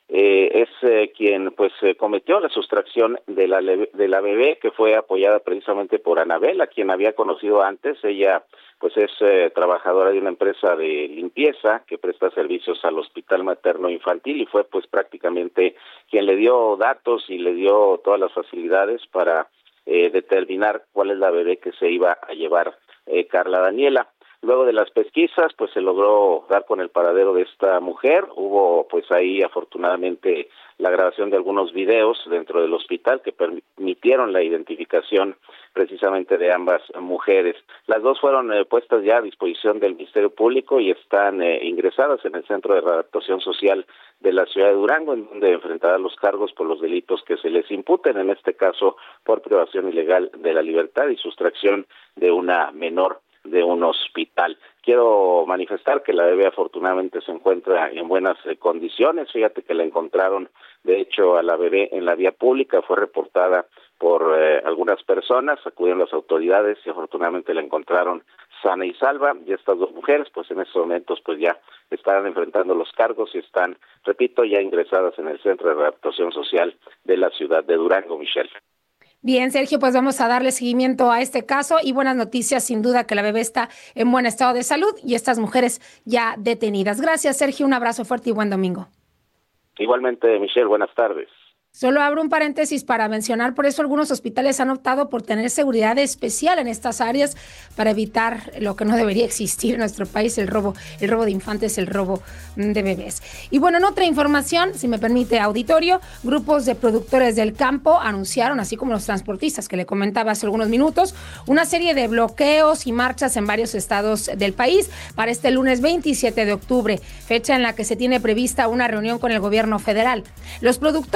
Eh, es eh, quien pues eh, cometió la sustracción de la de la bebé, que fue apoyada precisamente por Anabel, a quien había conocido antes. Ella pues es eh, trabajadora de una empresa de limpieza que presta servicios al Hospital Materno Infantil y fue pues prácticamente quien le dio datos y le dio todas las facilidades para eh, determinar cuál es la bebé que se iba a llevar eh, Carla Daniela. Luego de las pesquisas, pues se logró dar con el paradero de esta mujer. Hubo, pues ahí afortunadamente, la grabación de algunos videos dentro del hospital que permitieron la identificación precisamente de ambas mujeres. Las dos fueron eh, puestas ya a disposición del Ministerio Público y están eh, ingresadas en el Centro de Readaptación Social de la ciudad de Durango, en donde enfrentarán los cargos por los delitos que se les imputen, en este caso por privación ilegal de la libertad y sustracción de una menor de un hospital. Quiero manifestar que la bebé afortunadamente se encuentra en buenas eh, condiciones. Fíjate que la encontraron, de hecho, a la bebé en la vía pública, fue reportada por eh, algunas personas, acudieron las autoridades y afortunadamente la encontraron sana y salva. Y estas dos mujeres, pues en estos momentos, pues ya están enfrentando los cargos y están, repito, ya ingresadas en el Centro de Readaptación Social de la ciudad de Durango, Michelle. Bien, Sergio, pues vamos a darle seguimiento a este caso y buenas noticias, sin duda que la bebé está en buen estado de salud y estas mujeres ya detenidas. Gracias, Sergio, un abrazo fuerte y buen domingo. Igualmente, Michelle, buenas tardes. Solo abro un paréntesis para mencionar, por eso algunos hospitales han optado por tener seguridad especial en estas áreas para evitar lo que no debería existir en nuestro país, el robo, el robo de infantes, el robo de bebés. Y bueno, en otra información, si me permite, auditorio, grupos de productores del campo anunciaron, así como los transportistas que le comentaba hace algunos minutos, una serie de bloqueos y marchas en varios estados del país para este lunes veintisiete de octubre, fecha en la que se tiene prevista una reunión con el gobierno federal. Los productores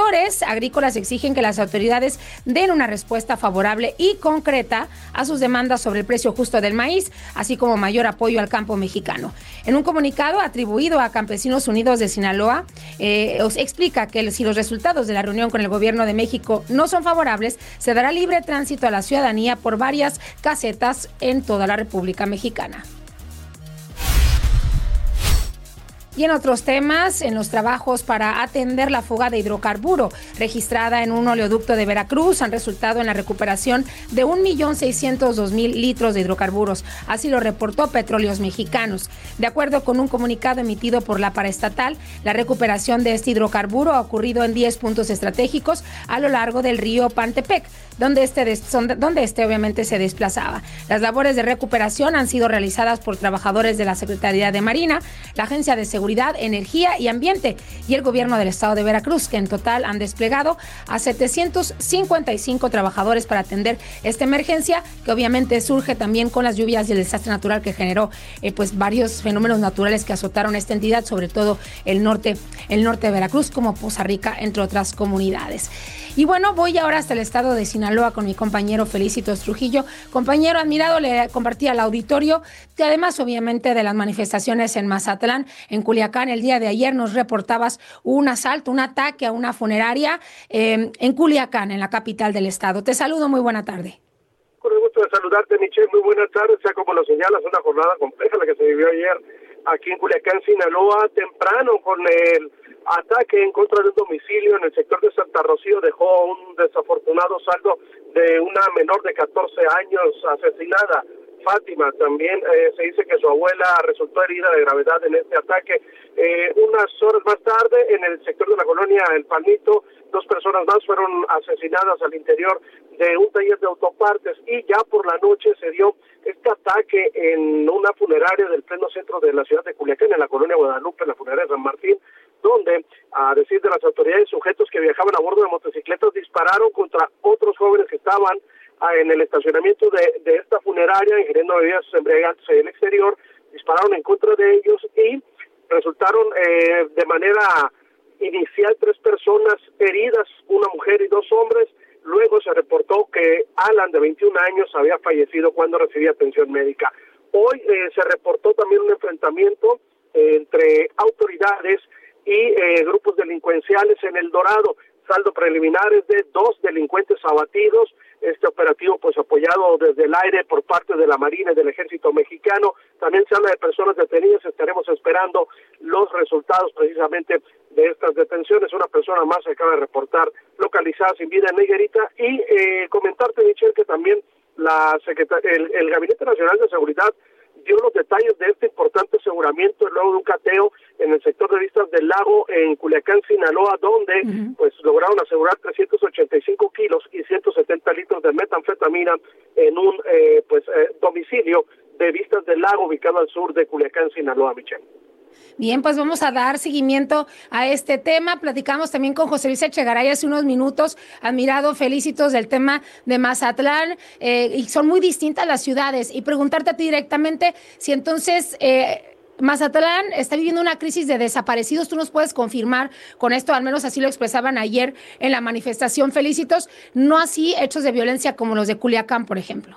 agrícolas exigen que las autoridades den una respuesta favorable y concreta a sus demandas sobre el precio justo del maíz, así como mayor apoyo al campo mexicano. En un comunicado atribuido a Campesinos Unidos de Sinaloa, eh, os explica que si los resultados de la reunión con el gobierno de México no son favorables, se dará libre tránsito a la ciudadanía por varias casetas en toda la República Mexicana. Y en otros temas, en los trabajos para atender la fuga de hidrocarburo registrada en un oleoducto de Veracruz han resultado en la recuperación de un millón seiscientos dos mil litros de hidrocarburos. Así lo reportó Petróleos Mexicanos. De acuerdo con un comunicado emitido por la paraestatal, la recuperación de este hidrocarburo ha ocurrido en diez puntos estratégicos a lo largo del río Pantepec, donde este, des, donde este obviamente se desplazaba. Las labores de recuperación han sido realizadas por trabajadores de la Secretaría de Marina, la Agencia de Seguridad Seguridad, Energía y Ambiente y el gobierno del estado de Veracruz, que en total han desplegado a setecientos cincuenta y cinco trabajadores para atender esta emergencia, que obviamente surge también con las lluvias y el desastre natural que generó eh, pues varios fenómenos naturales que azotaron esta entidad, sobre todo el norte, el norte de Veracruz, como Poza Rica, entre otras comunidades. Y bueno, voy ahora hasta el estado de Sinaloa con mi compañero Felicitos Trujillo. Compañero admirado, le compartí al auditorio que además obviamente de las manifestaciones en Mazatlán, en Culiacán, el día de ayer nos reportabas un asalto, un ataque a una funeraria eh, en Culiacán, en la capital del estado. Te saludo, muy buena tarde. Con el gusto de saludarte, Michelle, muy buenas tardes. O sea, como lo señalas, una jornada compleja la que se vivió ayer aquí en Culiacán, Sinaloa, temprano con el ataque en contra de un domicilio en el sector de Santa Rocío. Dejó un desafortunado saldo de una menor de catorce años asesinada. Fátima también eh, se dice que su abuela resultó herida de gravedad en este ataque. Eh, unas horas más tarde, en el sector de la colonia El Palmito, dos personas más fueron asesinadas al interior de un taller de autopartes, y ya por la noche se dio este ataque en una funeraria del pleno centro de la ciudad de Culiacán, en la colonia Guadalupe, en la funeraria San Martín, donde, a decir de las autoridades, sujetos que viajaban a bordo de motocicletas dispararon contra otros jóvenes que estaban en el estacionamiento de, de esta funeraria, ingiriendo bebidas embriagantes en el exterior. Dispararon en contra de ellos y resultaron eh, de manera inicial tres personas heridas, una mujer y dos hombres. Luego se reportó que Alan, de veintiún años, había fallecido cuando recibía atención médica. Hoy eh, se reportó también un enfrentamiento eh, entre autoridades y eh, grupos delincuenciales en El Dorado. Saldo preliminar es de dos delincuentes abatidos. Este operativo, pues, apoyado desde el aire por parte de la Marina y del Ejército Mexicano. También se habla de personas detenidas. Estaremos esperando los resultados precisamente de estas detenciones. Una persona más se acaba de reportar localizada sin vida en Higuerita. Y eh, comentarte, Michelle, que también la secretaria, el, el Gabinete Nacional de Seguridad dio los detalles de este importante aseguramiento luego de un cateo en el sector de Vistas del Lago en Culiacán, Sinaloa, donde uh-huh. pues lograron asegurar trescientos ochenta y cinco kilos y ciento setenta litros de metanfetamina en un eh, pues eh, domicilio de Vistas del Lago ubicado al sur de Culiacán, Sinaloa, Michelle. Bien, pues vamos a dar seguimiento a este tema. Platicamos también con José Luis Echegaray hace unos minutos, admirado, Felicitos, del tema de Mazatlán, eh, y son muy distintas las ciudades. Y preguntarte a ti directamente si entonces eh, Mazatlán está viviendo una crisis de desaparecidos. ¿Tú nos puedes confirmar con esto? Al menos así lo expresaban ayer en la manifestación, Felicitos, no así hechos de violencia como los de Culiacán, por ejemplo.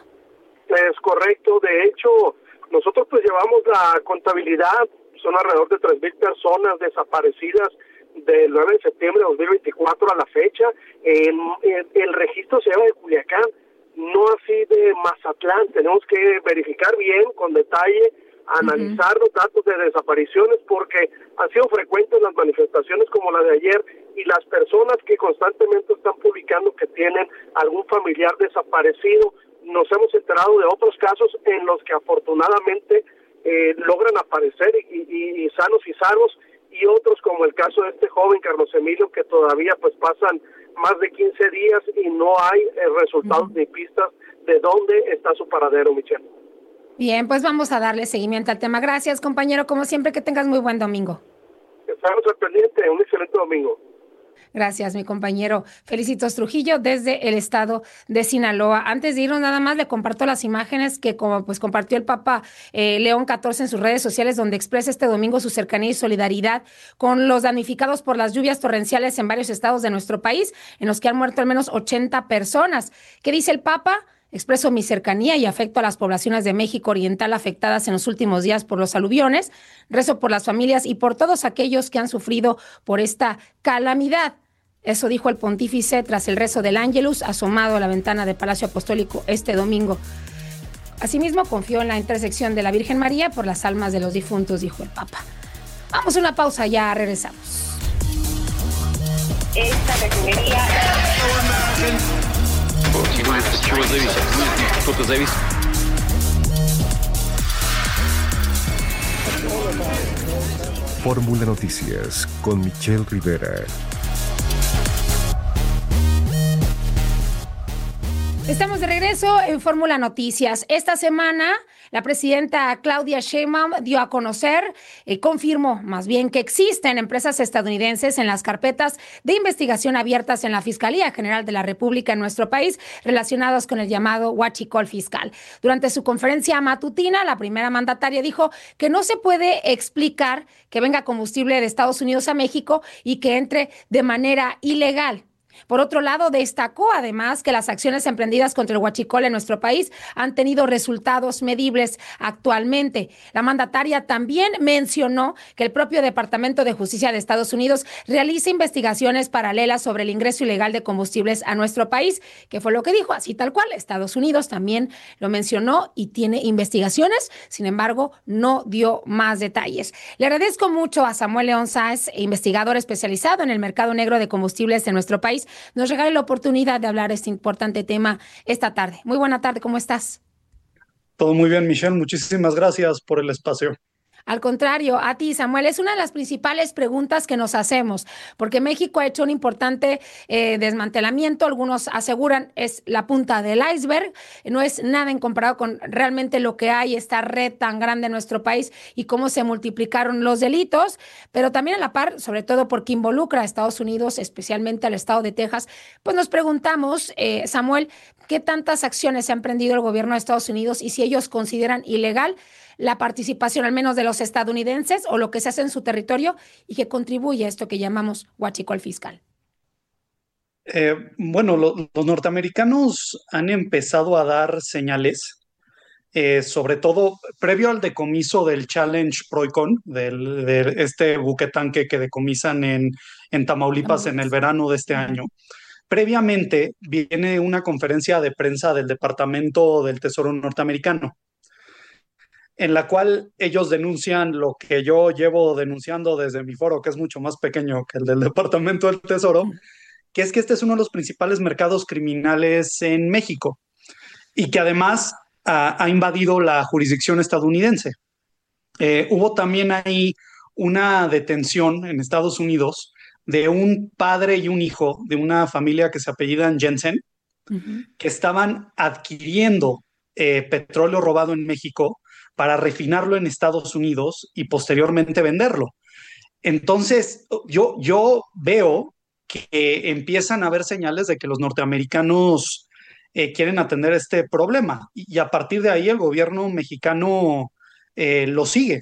Es correcto. De hecho, nosotros pues llevamos la contabilidad. Son alrededor de tres mil personas desaparecidas del nueve de septiembre de dos mil veinticuatro a la fecha. En, en, el registro se llama de Culiacán, no así de Mazatlán. Tenemos que verificar bien, con detalle, analizar uh-huh. los datos de desapariciones, porque han sido frecuentes las manifestaciones como la de ayer, y las personas que constantemente están publicando que tienen algún familiar desaparecido. Nos hemos enterado de otros casos en los que afortunadamente Eh, logran aparecer y, y, y sanos y salvos, y otros como el caso de este joven Carlos Emilio, que todavía pues pasan más de quince días y no hay eh, resultados uh-huh. ni pistas de dónde está su paradero, Michelle. Bien, pues vamos a darle seguimiento al tema. Gracias, compañero, como siempre, que tengas muy buen domingo. Estamos al pendiente, un excelente domingo. Gracias, mi compañero Felicitos Trujillo desde el estado de Sinaloa. Antes de irnos, nada más le comparto las imágenes que como pues compartió el Papa eh, León catorce en sus redes sociales, donde expresa este domingo su cercanía y solidaridad con los damnificados por las lluvias torrenciales en varios estados de nuestro país, en los que han muerto al menos ochenta personas. ¿Qué dice el Papa? Expreso mi cercanía y afecto a las poblaciones de México Oriental afectadas en los últimos días por los aluviones. Rezo por las familias y por todos aquellos que han sufrido por esta calamidad. Eso dijo el pontífice tras el rezo del Ángelus asomado a la ventana del Palacio Apostólico este domingo. Asimismo, confió en la intersección de la Virgen María por las almas de los difuntos, dijo el Papa. Vamos a una pausa, ya regresamos. Esta refinería... От чего зависит? Кто-то зависит. Fórmula Noticias con Michelle Rivera. Estamos de regreso en Fórmula Noticias. Esta semana la presidenta Claudia Sheinbaum dio a conocer, eh, confirmó más bien que existen empresas estadounidenses en las carpetas de investigación abiertas en la Fiscalía General de la República en nuestro país relacionados con el llamado huachicol fiscal. Durante su conferencia matutina, la primera mandataria dijo que no se puede explicar que venga combustible de Estados Unidos a México y que entre de manera ilegal. Por otro lado, destacó además que las acciones emprendidas contra el huachicol en nuestro país han tenido resultados medibles actualmente. La mandataria también mencionó que el propio Departamento de Justicia de Estados Unidos realiza investigaciones paralelas sobre el ingreso ilegal de combustibles a nuestro país, que fue lo que dijo, así tal cual. Estados Unidos también lo mencionó y tiene investigaciones, sin embargo, no dio más detalles. Le agradezco mucho a Samuel León Sáez, investigador especializado en el mercado negro de combustibles de nuestro país, nos regale la oportunidad de hablar de este importante tema esta tarde. Muy buena tarde, ¿cómo estás? Todo muy bien, Michelle. Muchísimas gracias por el espacio. Al contrario, a ti, Samuel, es una de las principales preguntas que nos hacemos, porque México ha hecho un importante eh, desmantelamiento. Algunos aseguran es la punta del iceberg, no es nada en comparado con realmente lo que hay, esta red tan grande en nuestro país y cómo se multiplicaron los delitos, pero también a la par, sobre todo porque involucra a Estados Unidos, especialmente al estado de Texas, pues nos preguntamos, eh, Samuel, ¿qué tantas acciones ha emprendido el gobierno de Estados Unidos y si ellos consideran ilegal la participación al menos de los estadounidenses o lo que se hace en su territorio y que contribuye a esto que llamamos huachicol fiscal? Eh, bueno, lo, los norteamericanos han empezado a dar señales, eh, sobre todo previo al decomiso del Challenge Proicon, del, de este buque tanque que decomisan en, en Tamaulipas en el verano de este año. Previamente viene una conferencia de prensa del Departamento del Tesoro norteamericano, en la cual ellos denuncian lo que yo llevo denunciando desde mi foro, que es mucho más pequeño que el del Departamento del Tesoro, que es que este es uno de los principales mercados criminales en México y que además uh, ha invadido la jurisdicción estadounidense. Eh, hubo también ahí una detención en Estados Unidos de un padre y un hijo de una familia que se apellidan Jensen, uh-huh. que estaban adquiriendo eh, petróleo robado en México para refinarlo en Estados Unidos y posteriormente venderlo. Entonces, yo, yo veo que empiezan a haber señales de que los norteamericanos eh, quieren atender este problema y, y a partir de ahí el gobierno mexicano eh, lo sigue.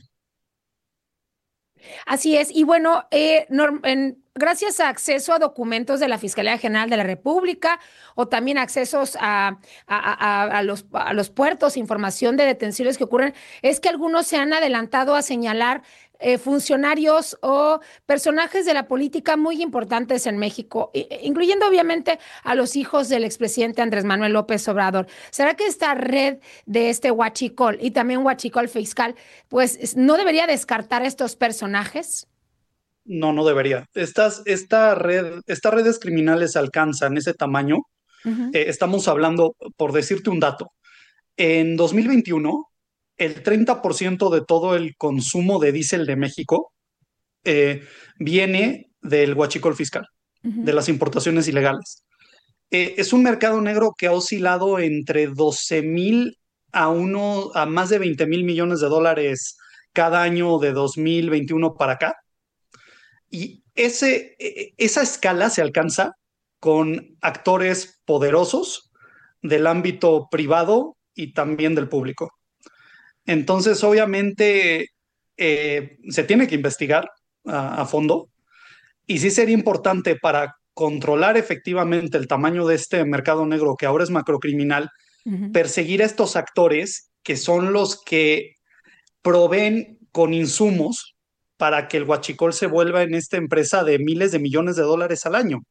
Así es, y bueno, eh, en, gracias a acceso a documentos de la Fiscalía General de la República o también accesos a, a, a, a, los, a los puertos, información de detenciones que ocurren, es que algunos se han adelantado a señalar eh, funcionarios o personajes de la política muy importantes en México, incluyendo obviamente a los hijos del expresidente Andrés Manuel López Obrador. ¿Será que esta red de este huachicol y también huachicol fiscal, pues no debería descartar a estos personajes? No, no debería. Estas, esta red, estas redes criminales alcanzan ese tamaño. Uh-huh. Eh, estamos hablando, por decirte un dato, en dos mil veintiuno, el treinta por ciento de todo el consumo de diésel de México eh, viene del huachicol fiscal, uh-huh. de las importaciones ilegales. Eh, es un mercado negro que ha oscilado entre doce mil a, uno, a más de veinte mil millones de dólares cada año de dos mil veintiuno para acá. Y ese, esa escala se alcanza con actores poderosos del ámbito privado y también del público. Entonces, obviamente, eh, se tiene que investigar a, a fondo y sí sería importante para controlar efectivamente el tamaño de este mercado negro que ahora es macrocriminal, uh-huh. perseguir a estos actores que son los que proveen con insumos para que el huachicol se vuelva en esta empresa de miles de millones de dólares al año.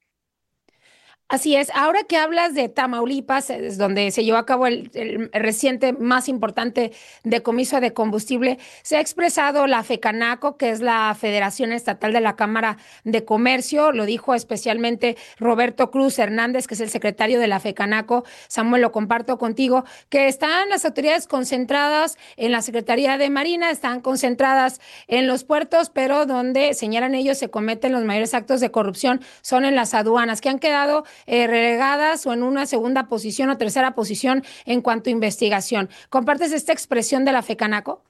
Así es. Ahora que hablas de Tamaulipas, es donde se llevó a cabo el, el reciente más importante decomiso de combustible, se ha expresado la FECANACO, que es la Federación Estatal de la Cámara de Comercio. Lo dijo especialmente Roberto Cruz Hernández, que es el secretario de la FECANACO. Samuel, lo comparto contigo, que están las autoridades concentradas en la Secretaría de Marina, están concentradas en los puertos, pero donde, señalan ellos, se cometen los mayores actos de corrupción son en las aduanas, que han quedado Eh, relegadas o en una segunda posición o tercera posición en cuanto a investigación. ¿Compartes esta expresión de la FECANACO?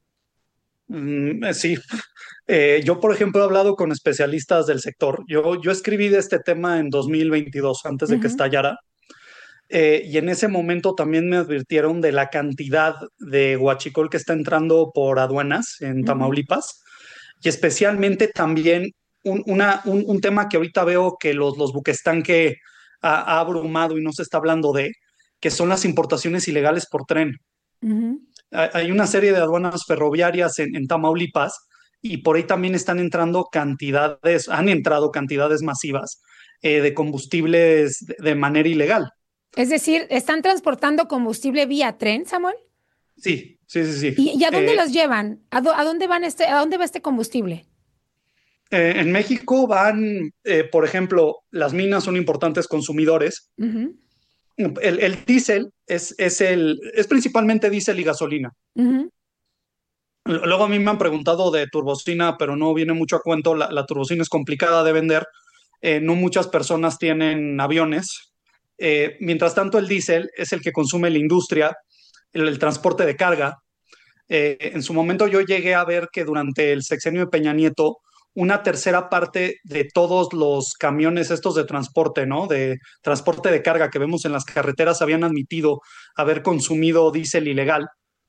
Mm, sí. Eh, yo, por ejemplo, he hablado con especialistas del sector. Yo, yo escribí de este tema en dos mil veintidós, antes de uh-huh. que estallara. Eh, y en ese momento también me advirtieron de la cantidad de huachicol que está entrando por aduanas en Tamaulipas. Uh-huh. Y especialmente también Un, una, un, un tema que ahorita veo que los, los buquestanque ha, ha abrumado y no se está hablando de, que son las importaciones ilegales por tren. Uh-huh. Hay una serie de aduanas ferroviarias en, en Tamaulipas y por ahí también están entrando cantidades, han entrado cantidades masivas eh, de combustibles de, de manera ilegal. Es decir, ¿están transportando combustible vía tren, Samuel? Sí, sí, sí. sí. ¿Y, y a dónde eh, los llevan? ¿A, do, a, dónde van este, ¿A dónde va este combustible? Eh, en México van, eh, por ejemplo, las minas son importantes consumidores. Uh-huh. El, el diésel es, es, el, es principalmente diésel y gasolina. Uh-huh. Luego a mí me han preguntado de turbocina, pero no viene mucho a cuento. La, la turbocina es complicada de vender. Eh, no muchas personas tienen aviones. Eh, mientras tanto, el diésel es el que consume la industria, el, el transporte de carga. Eh, en su momento yo llegué a ver que durante el sexenio de Peña Nieto, una tercera parte de todos los camiones estos de transporte, ¿no? De transporte de carga que vemos en las carreteras habían admitido haber consumido diésel ilegal.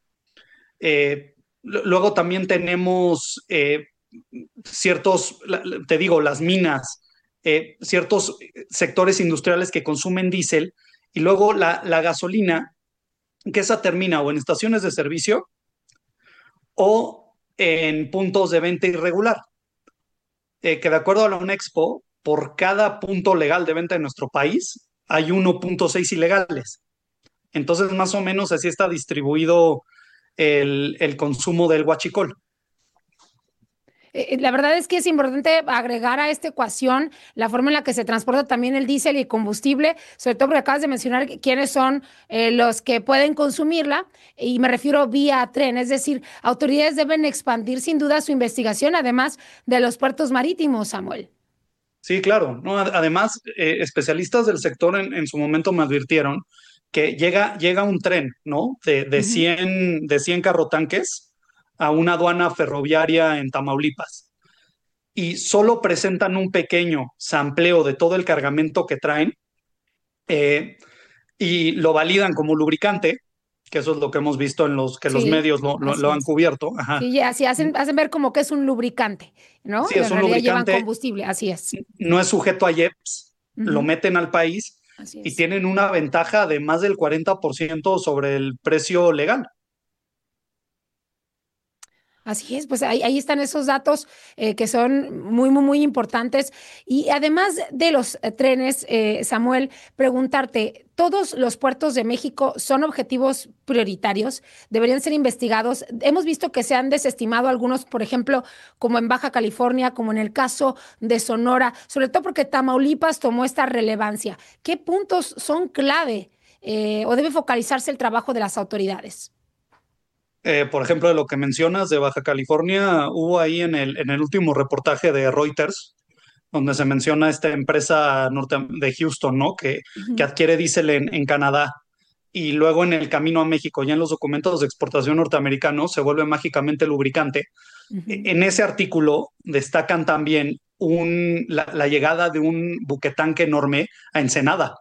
Eh, luego también tenemos eh, ciertos, te digo, las minas, eh, ciertos sectores industriales que consumen diésel y luego la, la gasolina, que esa termina o en estaciones de servicio o en puntos de venta irregular. Eh, que de acuerdo a la UNEXPO, por cada punto legal de venta en nuestro país, hay uno punto seis ilegales. Entonces, más o menos así está distribuido el, el consumo del huachicol. Eh, la verdad es que es importante agregar a esta ecuación la forma en la que se transporta también el diésel y el combustible, sobre todo porque acabas de mencionar quiénes son eh, los que pueden consumirla, y me refiero vía tren, es decir, autoridades deben expandir sin duda su investigación, además de los puertos marítimos, Samuel. Sí, claro. No, además, eh, especialistas del sector en, en su momento me advirtieron que llega, llega un tren, ¿no? De, de, uh-huh. cien, de cien carrotanques a una aduana ferroviaria en Tamaulipas y solo presentan un pequeño sampleo de todo el cargamento que traen eh, y lo validan como lubricante, que eso es lo que hemos visto en los que sí, los medios lo, lo, lo han cubierto. Ajá. Sí, así hacen, hacen ver como que es un lubricante, ¿no? Sí, es en un realidad lubricante. Llevan combustible, así es. No es sujeto a I E P S, uh-huh. lo meten al país y es. tienen una ventaja de más del cuarenta por ciento sobre el precio legal. Así es, pues ahí, ahí están esos datos eh, que son muy, muy, muy importantes. Y además de los eh, trenes, eh, Samuel, preguntarte, ¿todos los puertos de México son objetivos prioritarios? ¿Deberían ser investigados? Hemos visto que se han desestimado algunos, por ejemplo, como en Baja California, como en el caso de Sonora, sobre todo porque Tamaulipas tomó esta relevancia. ¿Qué puntos son clave eh, o debe focalizarse el trabajo de las autoridades? Eh, por ejemplo, de lo que mencionas de Baja California, hubo ahí en el, en el último reportaje de Reuters, donde se menciona esta empresa norte de Houston, ¿no? Que, uh-huh. que adquiere diésel en, en Canadá y luego en el camino a México, ya en los documentos de exportación norteamericanos, se vuelve mágicamente lubricante. Uh-huh. En ese artículo destacan también un, la, la llegada de un buquetanque enorme a Ensenada.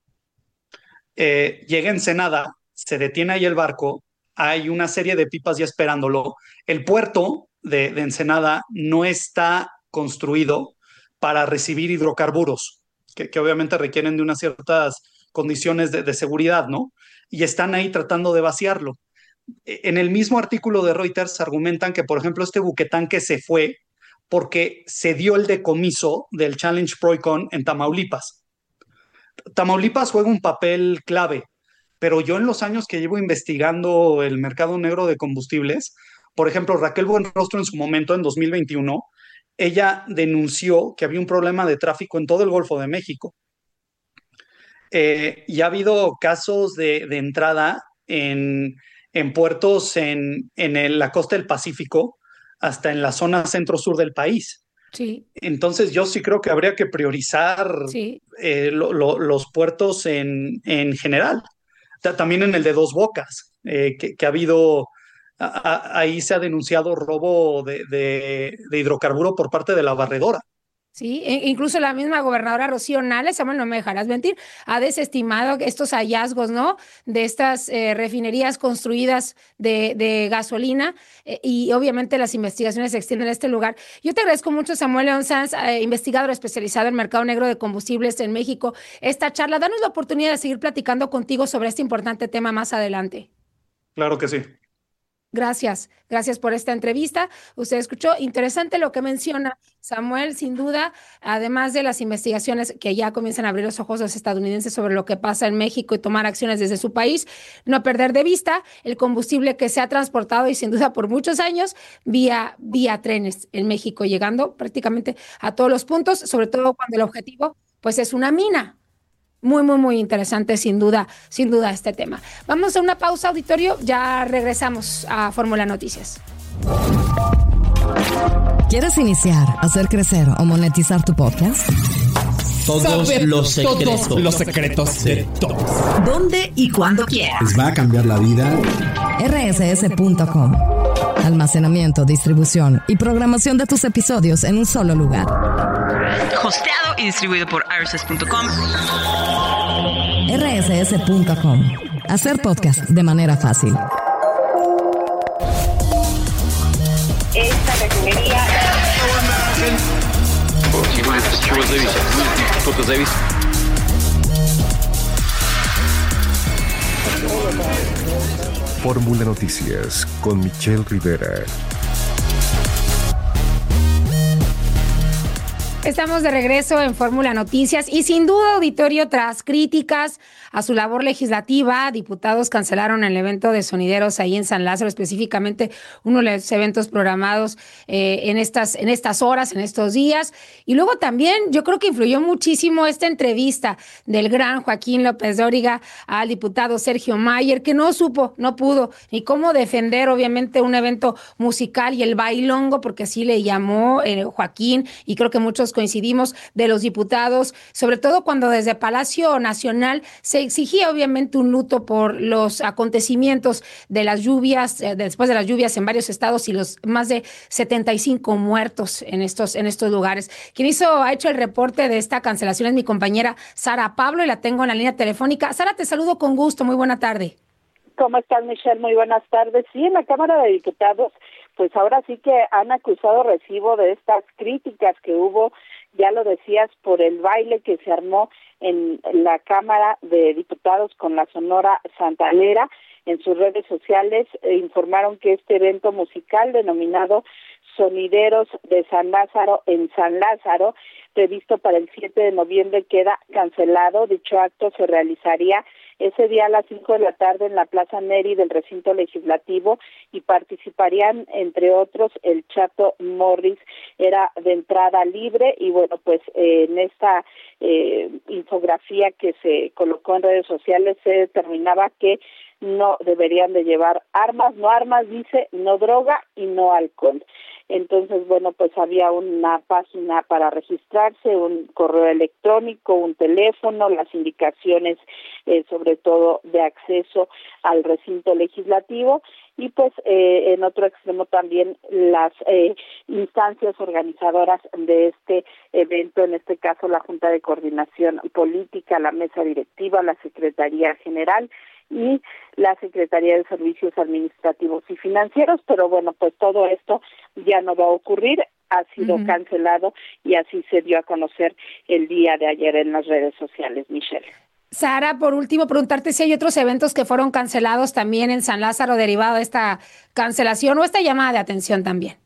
Eh, llega a Ensenada, se detiene ahí el barco, hay una serie de pipas ya esperándolo. El puerto de, de Ensenada no está construido para recibir hidrocarburos, que, que obviamente requieren de unas ciertas condiciones de, de seguridad, ¿no? Y están ahí tratando de vaciarlo. En el mismo artículo de Reuters argumentan que, por ejemplo, este buquetanque se fue porque se dio el decomiso del Challenge Proicon en Tamaulipas. Tamaulipas juega un papel clave, pero yo en los años que llevo investigando el mercado negro de combustibles, por ejemplo, Raquel Buenrostro en su momento, en dos mil veintiuno, ella denunció que había un problema de tráfico en todo el Golfo de México. Eh, y ha habido casos de, de entrada en, en puertos en, en el, la costa del Pacífico, hasta en la zona centro-sur del país. Sí. Entonces yo sí creo que habría que priorizar sí. eh, lo, lo, los puertos en, en general. También en el de Dos Bocas, eh, que, que ha habido, a, a, ahí se ha denunciado robo de, de, de hidrocarburo por parte de la barredora. Sí, e incluso la misma gobernadora Rocío Nales, Samuel, no me dejarás mentir, ha desestimado estos hallazgos, ¿no? De estas eh, refinerías construidas de, de gasolina eh, y obviamente las investigaciones se extienden a este lugar. Yo te agradezco mucho, Samuel León Sanz, eh, investigador especializado en mercado negro de combustibles en México, esta charla. Danos la oportunidad de seguir platicando contigo sobre este importante tema más adelante. Claro que sí. Gracias, gracias por esta entrevista. Usted escuchó, interesante lo que menciona Samuel, sin duda, además de las investigaciones que ya comienzan a abrir los ojos a los estadounidenses sobre lo que pasa en México y tomar acciones desde su país, no perder de vista el combustible que se ha transportado y sin duda por muchos años vía, vía trenes en México, llegando prácticamente a todos los puntos, sobre todo cuando el objetivo pues es una mina. Muy, muy, muy interesante, sin duda, sin duda, este tema. Vamos a una pausa, auditorio. Ya regresamos a Fórmula Noticias. ¿Quieres iniciar, hacer crecer o monetizar tu podcast? Todos Saber los secretos. todos los secretos de todos. ¿Dónde y cuándo quieras? ¿Les va a cambiar la vida? R S S punto com. Almacenamiento, distribución y programación de tus episodios en un solo lugar. Hosteado y distribuido por R S S punto com. R S S punto com. Hacer podcast de manera fácil. Esta refinería. Чего зависит? Кто-то зависит. Fórmula Noticias con Michelle Rivera. Estamos de regreso en Fórmula Noticias y sin duda, auditorio, tras críticas a su labor legislativa, diputados cancelaron el evento de sonideros ahí en San Lázaro, específicamente uno de los eventos programados eh, en estas, en estas horas, en estos días. Y luego también yo creo que influyó muchísimo esta entrevista del gran Joaquín López Dóriga al diputado Sergio Mayer, que no supo, no pudo ni cómo defender obviamente un evento musical y el bailongo, porque así le llamó eh, Joaquín, y creo que muchos coincidimos, de los diputados, sobre todo cuando desde Palacio Nacional se exigía obviamente un luto por los acontecimientos de las lluvias, eh, después de las lluvias en varios estados y los más de setenta y cinco muertos en estos, en estos lugares. Quien hizo, ha hecho el reporte de esta cancelación es mi compañera Sara Pablo y la tengo en la línea telefónica. Sara, te saludo con gusto, muy buena tarde. ¿Cómo estás, Michelle? Muy buenas tardes. Sí, en la Cámara de Diputados, pues ahora sí que han acusado recibo de estas críticas que hubo, ya lo decías, por el baile que se armó en la Cámara de Diputados con la Sonora Santanera. En sus redes sociales eh, informaron que este evento musical denominado Sonideros de San Lázaro en San Lázaro, previsto para el siete de noviembre, queda cancelado. Dicho acto se realizaría ese día a las cinco de la tarde en la Plaza Neri del recinto legislativo y participarían, entre otros, el Chato Morris. Era de entrada libre y bueno, pues eh, en esta eh, infografía que se colocó en redes sociales se determinaba que no deberían de llevar armas, no armas, dice, no droga y no alcohol. Entonces, bueno, pues había una página para registrarse, un correo electrónico, un teléfono, las indicaciones eh, sobre todo de acceso al recinto legislativo y pues eh, en otro extremo también las eh, instancias organizadoras de este evento, en este caso la Junta de Coordinación Política, la Mesa Directiva, la Secretaría General y la Secretaría de Servicios Administrativos y Financieros, pero bueno, pues todo esto ya no va a ocurrir, ha sido uh-huh. cancelado y así se dio a conocer el día de ayer en las redes sociales, Michelle. Sara, por último, preguntarte si hay otros eventos que fueron cancelados también en San Lázaro derivado de esta cancelación o esta llamada de atención también.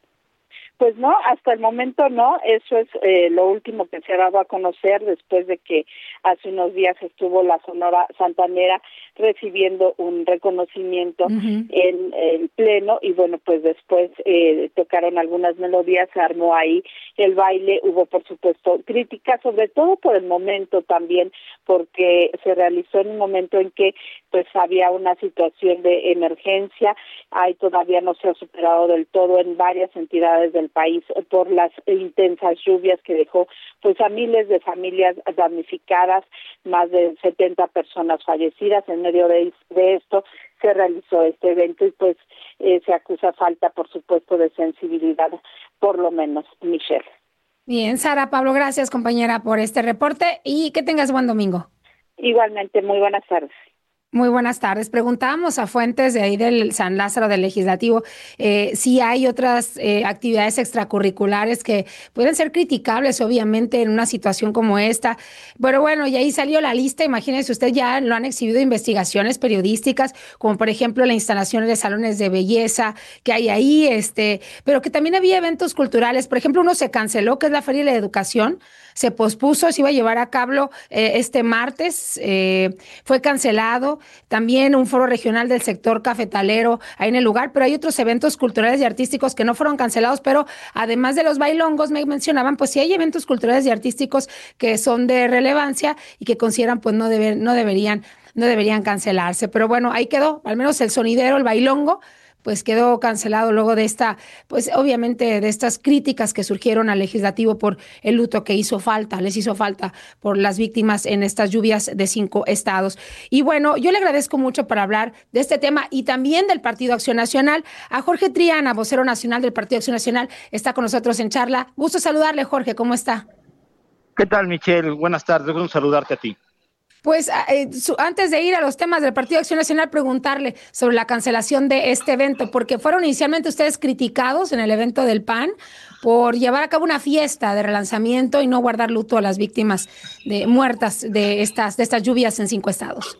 Pues no, hasta el momento no, eso es eh, lo último que se ha dado a conocer después de que hace unos días estuvo la Sonora Santanera recibiendo un reconocimiento uh-huh. en el Pleno y bueno, pues después eh, tocaron algunas melodías, se armó ahí el baile, hubo por supuesto críticas, sobre todo por el momento también, porque se realizó en un momento en que pues había una situación de emergencia, ahí todavía no se ha superado del todo en varias entidades del país por las intensas lluvias que dejó pues a miles de familias damnificadas, más de setenta personas fallecidas. En medio de, de esto se realizó este evento y pues eh, se acusa falta, por supuesto, de sensibilidad, por lo menos, Michelle. Bien, Sara, Pablo, gracias compañera por este reporte y que tengas buen domingo. Igualmente, muy buenas tardes. Muy buenas tardes. Preguntábamos a fuentes de ahí del San Lázaro del Legislativo eh, si hay otras eh, actividades extracurriculares que pueden ser criticables, obviamente, en una situación como esta. Pero bueno, y ahí salió la lista. Imagínense, usted ya lo han exhibido investigaciones periodísticas, como por ejemplo la instalación de salones de belleza que hay ahí, este, pero que también había eventos culturales. Por ejemplo, uno se canceló, que es la Feria de la Educación. Se pospuso, se iba a llevar a cabo eh, este martes, eh, fue cancelado. También un foro regional del sector cafetalero ahí en el lugar, pero hay otros eventos culturales y artísticos que no fueron cancelados, pero además de los bailongos, me mencionaban, pues sí hay eventos culturales y artísticos que son de relevancia y que consideran pues no, debe, no, deberían, no deberían cancelarse. Pero bueno, ahí quedó, al menos el sonidero, el bailongo, pues quedó cancelado luego de esta, pues obviamente de estas críticas que surgieron al legislativo por el luto que hizo falta, les hizo falta por las víctimas en estas lluvias de cinco estados. Y bueno, yo le agradezco mucho por hablar de este tema y también del Partido Acción Nacional. A Jorge Triana, vocero nacional del Partido Acción Nacional, está con nosotros en charla. Gusto saludarle, Jorge, ¿cómo está? ¿Qué tal, Michelle? Buenas tardes, gusto saludarte a ti. Pues eh, su, antes de ir a los temas del Partido Acción Nacional, preguntarle sobre la cancelación de este evento, porque fueron inicialmente ustedes criticados en el evento del P A N por llevar a cabo una fiesta de relanzamiento y no guardar luto a las víctimas de, muertas de estas, de estas lluvias en cinco estados.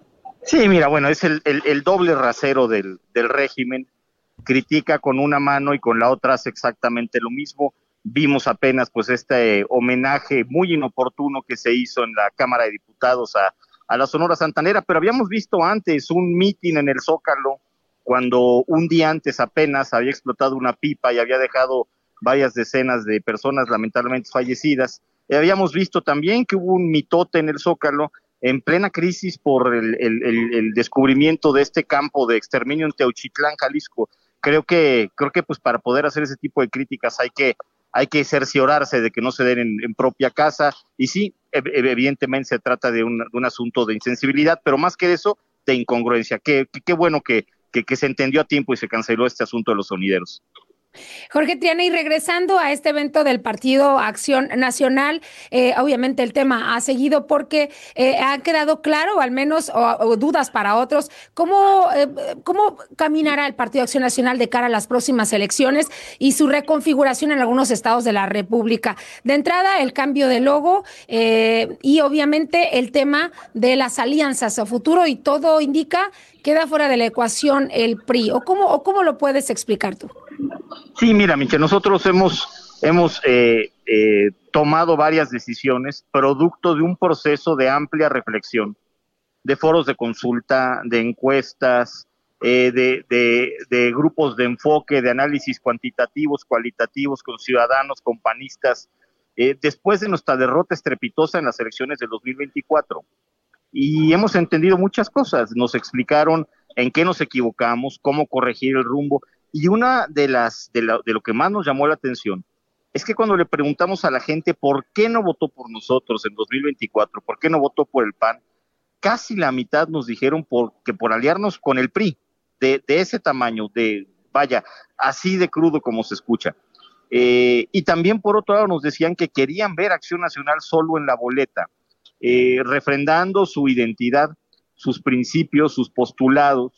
Sí, mira, bueno, es el, el, el doble rasero del, del régimen. Critica con una mano y con la otra hace exactamente lo mismo. Vimos apenas pues este homenaje muy inoportuno que se hizo en la Cámara de Diputados a, a la Sonora Santanera, pero habíamos visto antes un mitin en el Zócalo cuando un día antes apenas había explotado una pipa y había dejado varias decenas de personas lamentablemente fallecidas. Y habíamos visto también que hubo un mitote en el Zócalo en plena crisis por el, el, el, el descubrimiento de este campo de exterminio en Teochitlán, Jalisco. Creo que, creo que pues para poder hacer ese tipo de críticas hay que Hay que cerciorarse de que no se den en, en propia casa, y sí, evidentemente se trata de un, de un asunto de insensibilidad, pero más que eso, de incongruencia. Qué, qué, qué bueno que, que, que se entendió a tiempo y se canceló este asunto de los sonideros. Jorge Triana, y regresando a este evento del Partido Acción Nacional, eh, obviamente el tema ha seguido porque eh, ha quedado claro, o al menos o, o dudas para otros, cómo, eh, cómo caminará el Partido Acción Nacional de cara a las próximas elecciones y su reconfiguración en algunos estados de la República. De entrada, el cambio de logo eh, y obviamente el tema de las alianzas a futuro, y todo indica queda fuera de la ecuación el P R I. ¿O cómo, o cómo lo puedes explicar tú? Sí, mira, Michelle, nosotros hemos, hemos eh, eh, tomado varias decisiones producto de un proceso de amplia reflexión, de foros de consulta, de encuestas, eh, de, de, de grupos de enfoque, de análisis cuantitativos, cualitativos, con ciudadanos, con panistas, eh, después de nuestra derrota estrepitosa en las elecciones del dos mil veinticuatro. y hemos entendido muchas cosas. Nos explicaron en qué nos equivocamos, cómo corregir el rumbo, y una de las de, la, de lo que más nos llamó la atención es que cuando le preguntamos a la gente por qué no votó por nosotros en dos mil veinticuatro, por qué no votó por el P A N, casi la mitad nos dijeron por, que por aliarnos con el P R I, de, de ese tamaño, de vaya, así de crudo como se escucha. Eh, y también por otro lado nos decían que querían ver Acción Nacional solo en la boleta, eh, refrendando su identidad, sus principios, sus postulados,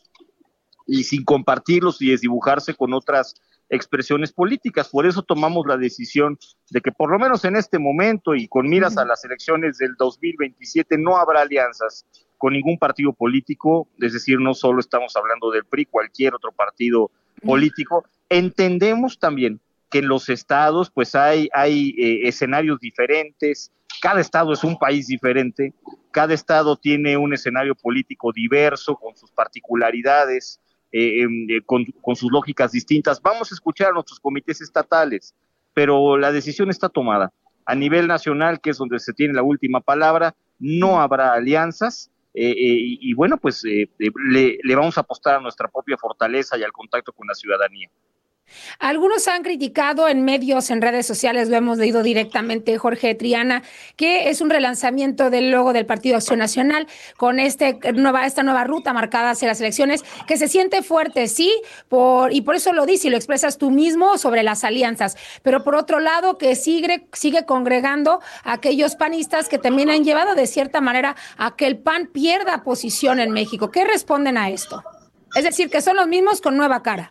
y sin compartirlos y desdibujarse con otras expresiones políticas. Por eso tomamos la decisión de que por lo menos en este momento y con miras a las elecciones del dos mil veintisiete no habrá alianzas con ningún partido político, es decir, no solo estamos hablando del P R I, cualquier otro partido político. Entendemos también que en los estados pues hay, hay eh, escenarios diferentes, cada estado es un país diferente, cada estado tiene un escenario político diverso con sus particularidades, Eh, eh, con, con sus lógicas distintas. Vamos a escuchar a nuestros comités estatales, pero la decisión está tomada. A nivel nacional, que es donde se tiene la última palabra, no habrá alianzas, eh, eh, y, y bueno, pues eh, eh, le, le vamos a apostar a nuestra propia fortaleza y al contacto con la ciudadanía. Algunos han criticado en medios, en redes sociales, lo hemos leído directamente, Jorge Triana, que es un relanzamiento del logo del Partido Acción Nacional con este nueva, esta nueva ruta marcada hacia las elecciones, que se siente fuerte, sí, por, y por eso lo dices y lo expresas tú mismo sobre las alianzas, pero por otro lado que sigue, sigue congregando a aquellos panistas que también han llevado de cierta manera a que el P A N pierda posición en México. ¿Qué responden a esto? Es decir, que son los mismos con nueva cara.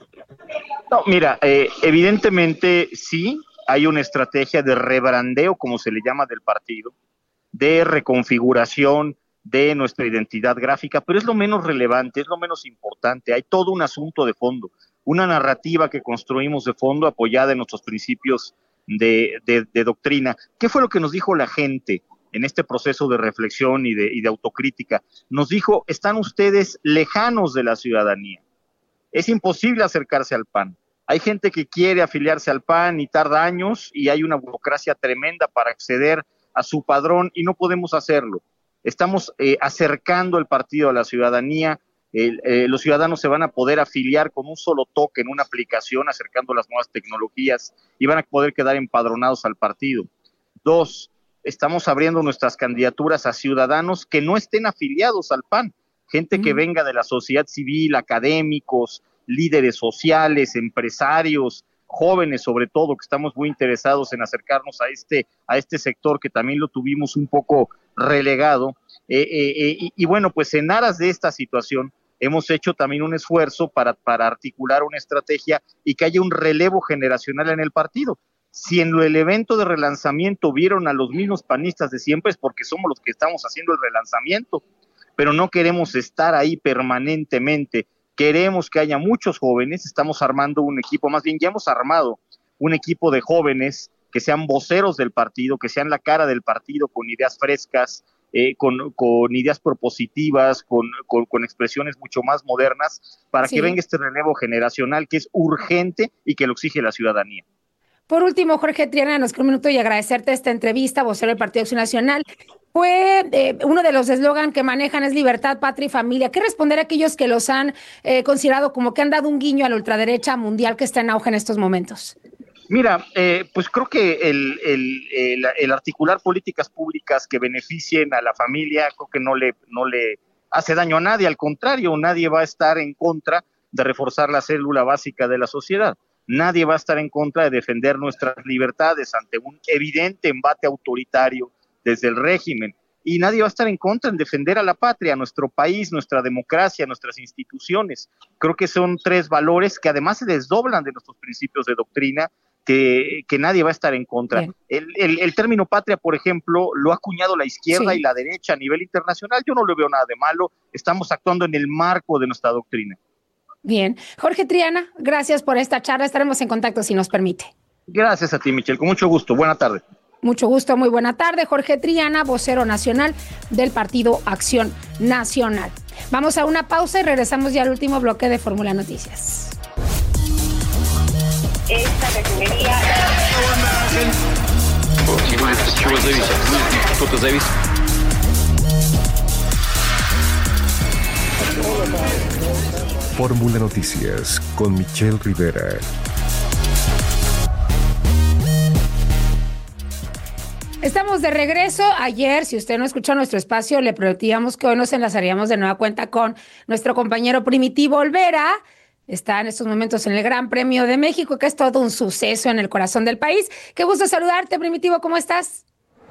No, mira, eh, evidentemente sí, hay una estrategia de rebrandeo, como se le llama, del partido, de reconfiguración de nuestra identidad gráfica, pero es lo menos relevante, es lo menos importante. Hay todo un asunto de fondo, una narrativa que construimos de fondo apoyada en nuestros principios de, de, de doctrina. ¿Qué fue lo que nos dijo la gente en este proceso de reflexión y de, y de autocrítica? Nos dijo, están ustedes lejanos de la ciudadanía. Es imposible acercarse al P A N. Hay gente que quiere afiliarse al P A N y tarda años y hay una burocracia tremenda para acceder a su padrón y no podemos hacerlo. Estamos eh, acercando el partido a la ciudadanía. Eh, eh, los ciudadanos se van a poder afiliar con un solo toque en una aplicación, acercando las nuevas tecnologías, y van a poder quedar empadronados al partido. Dos, estamos abriendo nuestras candidaturas a ciudadanos que no estén afiliados al P A N. Gente mm. que venga de la sociedad civil, académicos, líderes sociales, empresarios, jóvenes sobre todo, que estamos muy interesados en acercarnos a este, a este sector que también lo tuvimos un poco relegado. Eh, eh, eh, y, y bueno, pues en aras de esta situación hemos hecho también un esfuerzo para, para articular una estrategia y que haya un relevo generacional en el partido. Si en el evento de relanzamiento vieron a los mismos panistas de siempre, es porque somos los que estamos haciendo el relanzamiento, pero no queremos estar ahí permanentemente. Queremos que haya muchos jóvenes, estamos armando un equipo, más bien ya hemos armado un equipo de jóvenes que sean voceros del partido, que sean la cara del partido, con ideas frescas, eh, con, con ideas propositivas, con, con, con expresiones mucho más modernas, para sí. que venga este relevo generacional que es urgente y que lo exige la ciudadanía. Por último, Jorge Triana, nos queda un minuto y agradecerte esta entrevista, vocero del Partido Acción Nacional. Fue eh, uno de los eslogan que manejan es libertad, patria y familia. ¿Qué responder a aquellos que los han eh, considerado como que han dado un guiño a la ultraderecha mundial que está en auge en estos momentos? Mira, eh, pues creo que el, el, el, el articular políticas públicas que beneficien a la familia, creo que no le, no le hace daño a nadie. Al contrario, nadie va a estar en contra de reforzar la célula básica de la sociedad. Nadie va a estar en contra de defender nuestras libertades ante un evidente embate autoritario desde el régimen, y nadie va a estar en contra en defender a la patria, a nuestro país, nuestra democracia, nuestras instituciones. Creo que son tres valores que además se desdoblan de nuestros principios de doctrina, que, que nadie va a estar en contra. El, el, el término patria, por ejemplo, lo ha acuñado la izquierda sí. y la derecha a nivel internacional. Yo no le veo nada de malo, estamos actuando en el marco de nuestra doctrina. Bien. Jorge Triana, gracias por esta charla, estaremos en contacto si nos permite. Gracias a ti, Michelle, con mucho gusto. Buena tarde. Mucho gusto, muy buena tarde. Jorge Triana, vocero nacional del Partido Acción Nacional. Vamos a una pausa y regresamos ya al último bloque de Fórmula Noticias. Esta refinería... Чего зависит? Кто-то зависит. Fórmula Noticias con Michelle Rivera. Estamos de regreso. Ayer, si usted no escuchó nuestro espacio, le prometíamos que hoy nos enlazaríamos de nueva cuenta con nuestro compañero Primitivo Olvera. Está en estos momentos en el Gran Premio de México, que es todo un suceso en el corazón del país. Qué gusto saludarte, Primitivo, ¿cómo estás?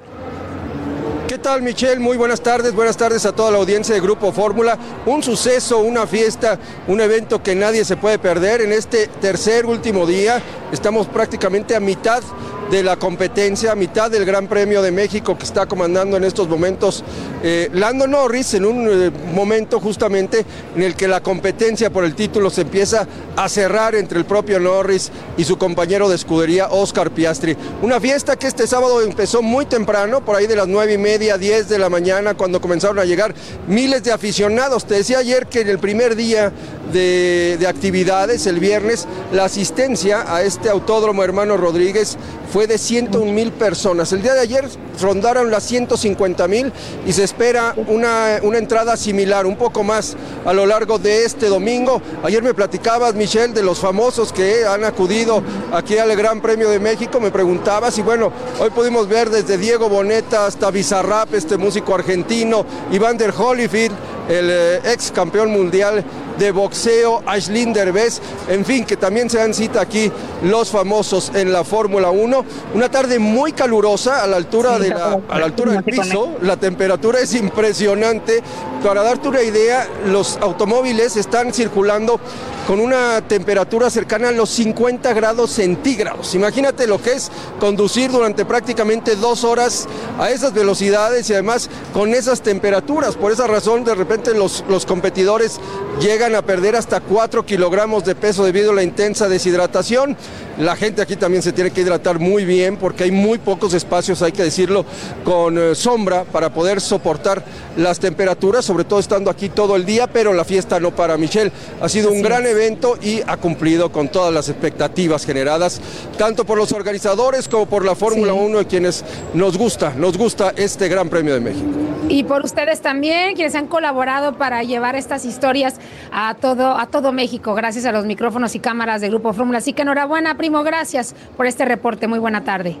¿Qué tal, Michelle? Muy buenas tardes, buenas tardes a toda la audiencia de Grupo Fórmula. Un suceso, una fiesta, un evento que nadie se puede perder en este tercer último día. Estamos prácticamente a mitad de la competencia, a mitad del Gran Premio de México que está comandando en estos momentos eh, Lando Norris, en un eh, momento justamente en el que la competencia por el título se empieza a cerrar entre el propio Norris y su compañero de escudería Oscar Piastri. Una fiesta que este sábado empezó muy temprano, por ahí de las nueve y media, diez de la mañana, cuando comenzaron a llegar miles de aficionados. Te decía ayer que en el primer día de, de actividades, el viernes, la asistencia a este autódromo Hermano Rodríguez fue de ciento un mil personas. El día de ayer rondaron las ciento cincuenta mil y se espera una, una entrada similar, un poco más a lo largo de este domingo. Ayer me platicabas, Michelle, de los famosos que han acudido aquí al Gran Premio de México. Me preguntabas y bueno, hoy pudimos ver desde Diego Boneta hasta Bizarrap, este músico argentino, Evander Holyfield, el eh, ex campeón mundial de boxeo, Aisling Derbez, en fin, que también se dan cita aquí los famosos en la Fórmula uno. Una tarde muy calurosa a la altura, sí, de la, a la altura del piso, la temperatura es impresionante. Para darte una idea, los automóviles están circulando con una temperatura cercana a los cincuenta grados centígrados. Imagínate lo que es conducir durante prácticamente dos horas a esas velocidades y además con esas temperaturas. Por esa razón, de repente los, los competidores llegan a perder hasta cuatro kilogramos de peso debido a la intensa deshidratación. La gente aquí también se tiene que hidratar muy bien porque hay muy pocos espacios, hay que decirlo, con eh, sombra para poder soportar las temperaturas, sobre todo estando aquí todo el día, pero la fiesta no para. Michelle, ha sido un gran evento y ha cumplido con todas las expectativas generadas, tanto por los organizadores como por la Fórmula uno, de quienes nos gusta, nos gusta este Gran Premio de México. Y por ustedes también, quienes han colaborado para llevar estas historias a todo, a todo México, gracias a los micrófonos y cámaras de Grupo Fórmula. Así que enhorabuena, primo, gracias por este reporte. Muy buena tarde.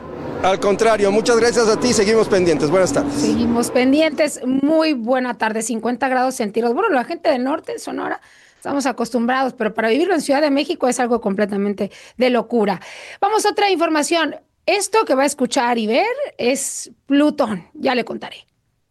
Al contrario, muchas gracias a ti, seguimos pendientes. Buenas tardes. Seguimos pendientes, muy buena tarde, cincuenta grados centígrados. Bueno, la gente del norte, Sonora, estamos acostumbrados, pero para vivirlo en Ciudad de México es algo completamente de locura. Vamos a otra información. Esto que va a escuchar y ver es Plutón, ya le contaré.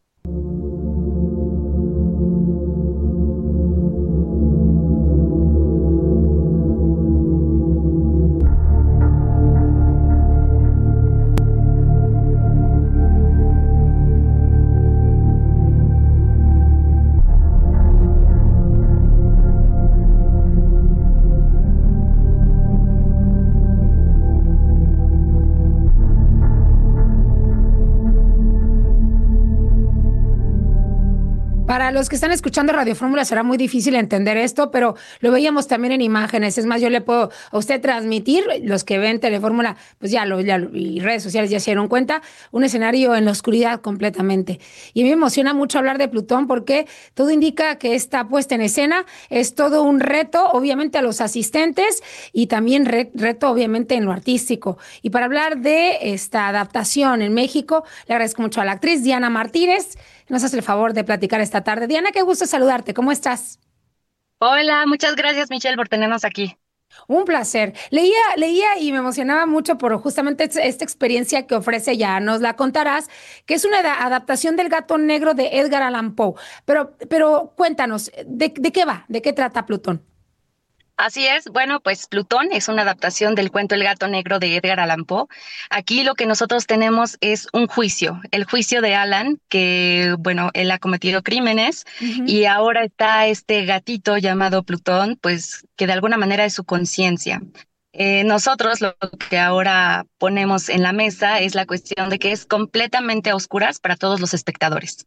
Para los que están escuchando Radio Fórmula será muy difícil entender esto, pero lo veíamos también en imágenes. Es más, yo le puedo a usted transmitir, los que ven Telefórmula, pues ya lo, ya lo, y redes sociales ya se dieron cuenta, un escenario en la oscuridad completamente. Y a mí me emociona mucho hablar de Plutón porque todo indica que esta puesta en escena es todo un reto, obviamente a los asistentes y también re, reto obviamente en lo artístico. Y para hablar de esta adaptación en México, le agradezco mucho a la actriz Diana Martínez. Nos hace el favor de platicar esta tarde. Diana, qué gusto saludarte. ¿Cómo estás? Hola, muchas gracias, Michelle, por tenernos aquí. Un placer. Leía, leía y me emocionaba mucho por justamente esta experiencia que ofrece, ya nos la contarás, que es una adaptación del Gato Negro de Edgar Allan Poe. Pero, pero cuéntanos, ¿de, de qué va? ¿De qué trata Plutón? Así es, bueno, pues Plutón es una adaptación del cuento El Gato Negro de Edgar Allan Poe. Aquí lo que nosotros tenemos es un juicio, el juicio de Alan, que, bueno, él ha cometido crímenes uh-huh. y ahora está este gatito llamado Plutón, pues que de alguna manera es su conciencia. Eh, nosotros lo que ahora ponemos en la mesa es la cuestión de que es completamente a oscuras para todos los espectadores.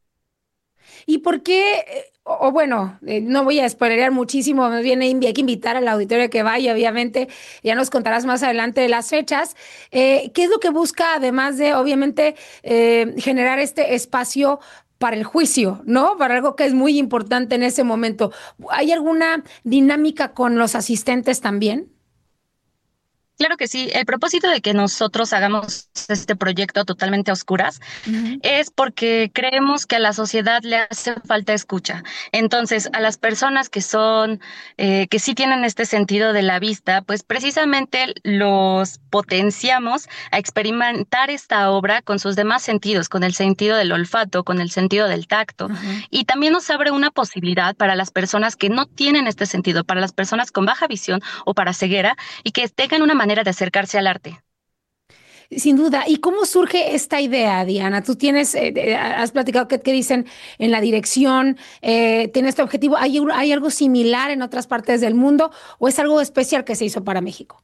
¿Y por qué? O, o bueno, eh, no voy a spoilerear muchísimo, más bien hay que invitar al auditorio que vaya, obviamente, ya nos contarás más adelante de las fechas. Eh, ¿Qué es lo que busca, además de, obviamente, eh, generar este espacio para el juicio, ¿no? Para algo que es muy importante en ese momento. ¿Hay alguna dinámica con los asistentes también? Claro que sí. El propósito de que nosotros hagamos este proyecto totalmente a oscuras uh-huh. es porque creemos que a la sociedad le hace falta escucha. Entonces, a las personas que son, eh, que sí tienen este sentido de la vista, pues precisamente los potenciamos a experimentar esta obra con sus demás sentidos, con el sentido del olfato, con el sentido del tacto. Uh-huh. Y también nos abre una posibilidad para las personas que no tienen este sentido, para las personas con baja visión o para ceguera, y que tengan una manera de acercarse al arte. Sin duda. ¿Y cómo surge esta idea, Diana? Tú tienes, eh, has platicado qué dicen en la dirección, eh, tiene este objetivo. ¿Hay, ¿Hay algo similar en otras partes del mundo o es algo especial que se hizo para México?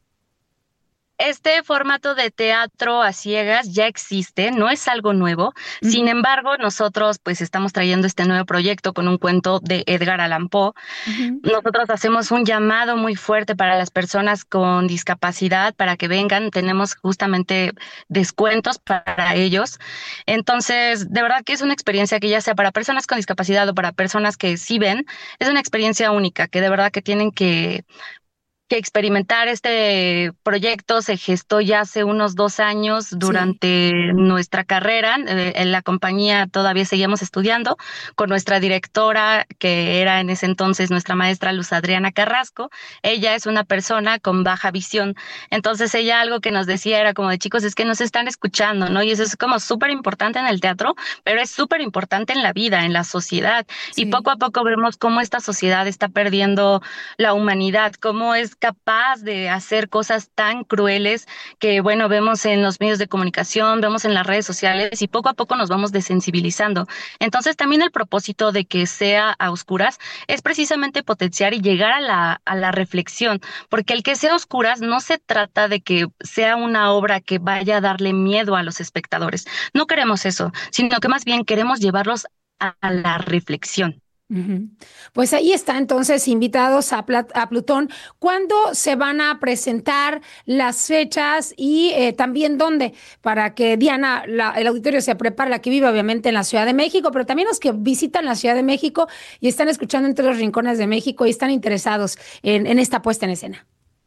Este formato de teatro a ciegas ya existe, no es algo nuevo. Uh-huh. Sin embargo, nosotros pues estamos trayendo este nuevo proyecto con un cuento de Edgar Allan Poe. Uh-huh. Nosotros hacemos un llamado muy fuerte para las personas con discapacidad para que vengan. Tenemos justamente descuentos para ellos. Entonces, de verdad que es una experiencia que ya sea para personas con discapacidad o para personas que sí ven, es una experiencia única que de verdad que tienen que que experimentar. Este proyecto se gestó ya hace unos dos años durante sí. nuestra carrera. Eh, en la compañía todavía seguíamos estudiando con nuestra directora, que era en ese entonces nuestra maestra Luz Adriana Carrasco. Ella es una persona con baja visión. Entonces ella algo que nos decía era como de chicos, es que nos están escuchando, ¿no? Y eso es como súper importante en el teatro, pero es súper importante en la vida, en la sociedad. Sí. Y poco a poco vemos cómo esta sociedad está perdiendo la humanidad, cómo es capaz de hacer cosas tan crueles que, bueno, vemos en los medios de comunicación, vemos en las redes sociales y poco a poco nos vamos desensibilizando. Entonces también el propósito de que sea a oscuras es precisamente potenciar y llegar a la, a la reflexión, porque el que sea a oscuras no se trata de que sea una obra que vaya a darle miedo a los espectadores. No queremos eso, sino que más bien queremos llevarlos a, a la reflexión. Uh-huh. Pues ahí está, entonces, invitados a, Plat- a Plutón. ¿Cuándo se van a presentar las fechas y eh, también dónde? Para que Diana, la, el auditorio se prepare, la que vive obviamente en la Ciudad de México, pero también los que visitan la Ciudad de México y están escuchando entre los rincones de México y están interesados en, en esta puesta en escena.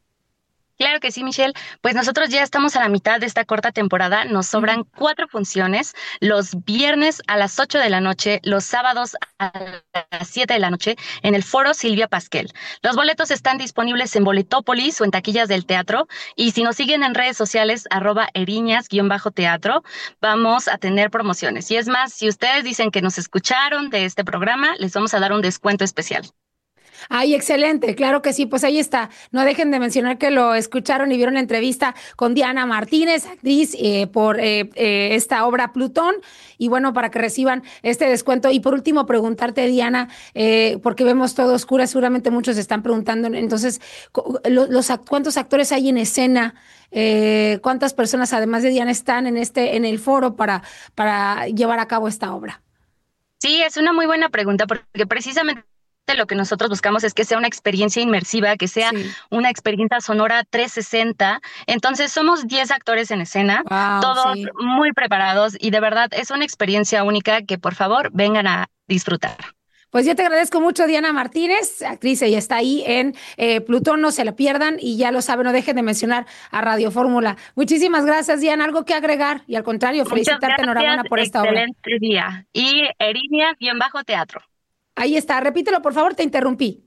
Claro que sí, Michelle. Pues nosotros ya estamos a la mitad de esta corta temporada. Nos sobran uh-huh. cuatro funciones, los viernes a las ocho de la noche, los sábados a las siete de la noche en el Foro Silvia Pasquel. Los boletos están disponibles en Boletópolis o en taquillas del teatro. Y si nos siguen en redes sociales, arroba eriñas-teatro, vamos a tener promociones. Y es más, si ustedes dicen que nos escucharon de este programa, les vamos a dar un descuento especial. Ay, excelente, claro que sí, pues ahí está. No dejen de mencionar que lo escucharon y vieron la entrevista con Diana Martínez, actriz eh, por eh, eh, esta obra Plutón, y bueno, para que reciban este descuento. Y por último, preguntarte, Diana, eh, porque vemos todo oscuro, seguramente muchos están preguntando, entonces, los, los ¿cuántos actores hay en escena? Eh, ¿Cuántas personas, además de Diana, están en este en el foro para, para llevar a cabo esta obra? Sí, es una muy buena pregunta, porque precisamente lo que nosotros buscamos es que sea una experiencia inmersiva, que sea sí. una experiencia sonora trescientos sesenta. Entonces somos diez actores en escena, wow, todos sí. muy preparados, y de verdad es una experiencia única que por favor vengan a disfrutar. Pues yo te agradezco mucho, Diana Martínez, actriz, ella está ahí en eh, Plutón, no se la pierdan, y ya lo saben, no dejen de mencionar a Radio Fórmula. Muchísimas gracias, Diana, ¿algo que agregar? Y al contrario, felicitarte, enhorabuena por esta obra. Excelente día. Y Eriñas-teatro. Ahí está, repítelo, por favor, te interrumpí.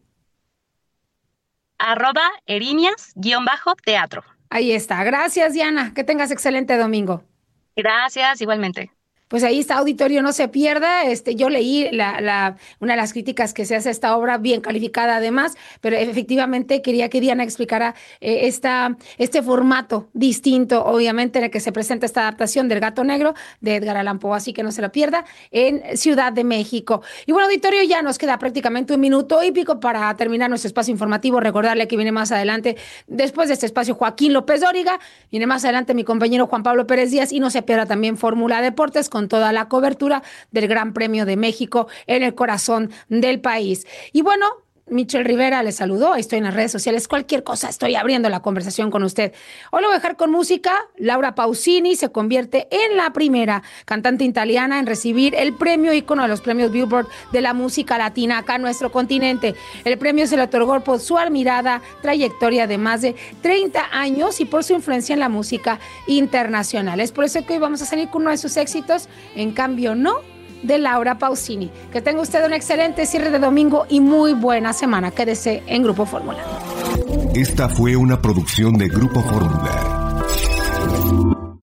Arroba Eriñas-teatro. Ahí está, gracias, Diana, que tengas excelente domingo. Gracias, igualmente. Pues ahí está, auditorio, no se pierda. Este, yo leí la, la, una de las críticas que se hace a esta obra, bien calificada además, pero efectivamente quería que Diana explicara eh, esta, este formato distinto, obviamente, en el que se presenta esta adaptación del Gato Negro de Edgar Allan Poe, así que no se la pierda, en Ciudad de México. Y bueno, auditorio, ya nos queda prácticamente un minuto y pico para terminar nuestro espacio informativo. Recordarle que viene más adelante, después de este espacio, Joaquín López Dóriga, viene más adelante mi compañero Juan Pablo Pérez Díaz, y no se pierda también Fórmula Deportes, con toda la cobertura del Gran Premio de México en el corazón del país. Y bueno, Michelle Rivera le saludó, estoy en las redes sociales, cualquier cosa, estoy abriendo la conversación con usted. Hoy lo voy a dejar con música. Laura Pausini se convierte en la primera cantante italiana en recibir el premio ícono de los premios Billboard de la música latina acá en nuestro continente. El premio se le otorgó por su admirada trayectoria de más de treinta años y por su influencia en la música internacional. Es por eso que hoy vamos a salir con uno de sus éxitos, En cambio no, de Laura Pausini. Que tenga usted un excelente cierre de domingo y muy buena semana. Quédese en Grupo Fórmula. Esta fue una producción de Grupo Fórmula.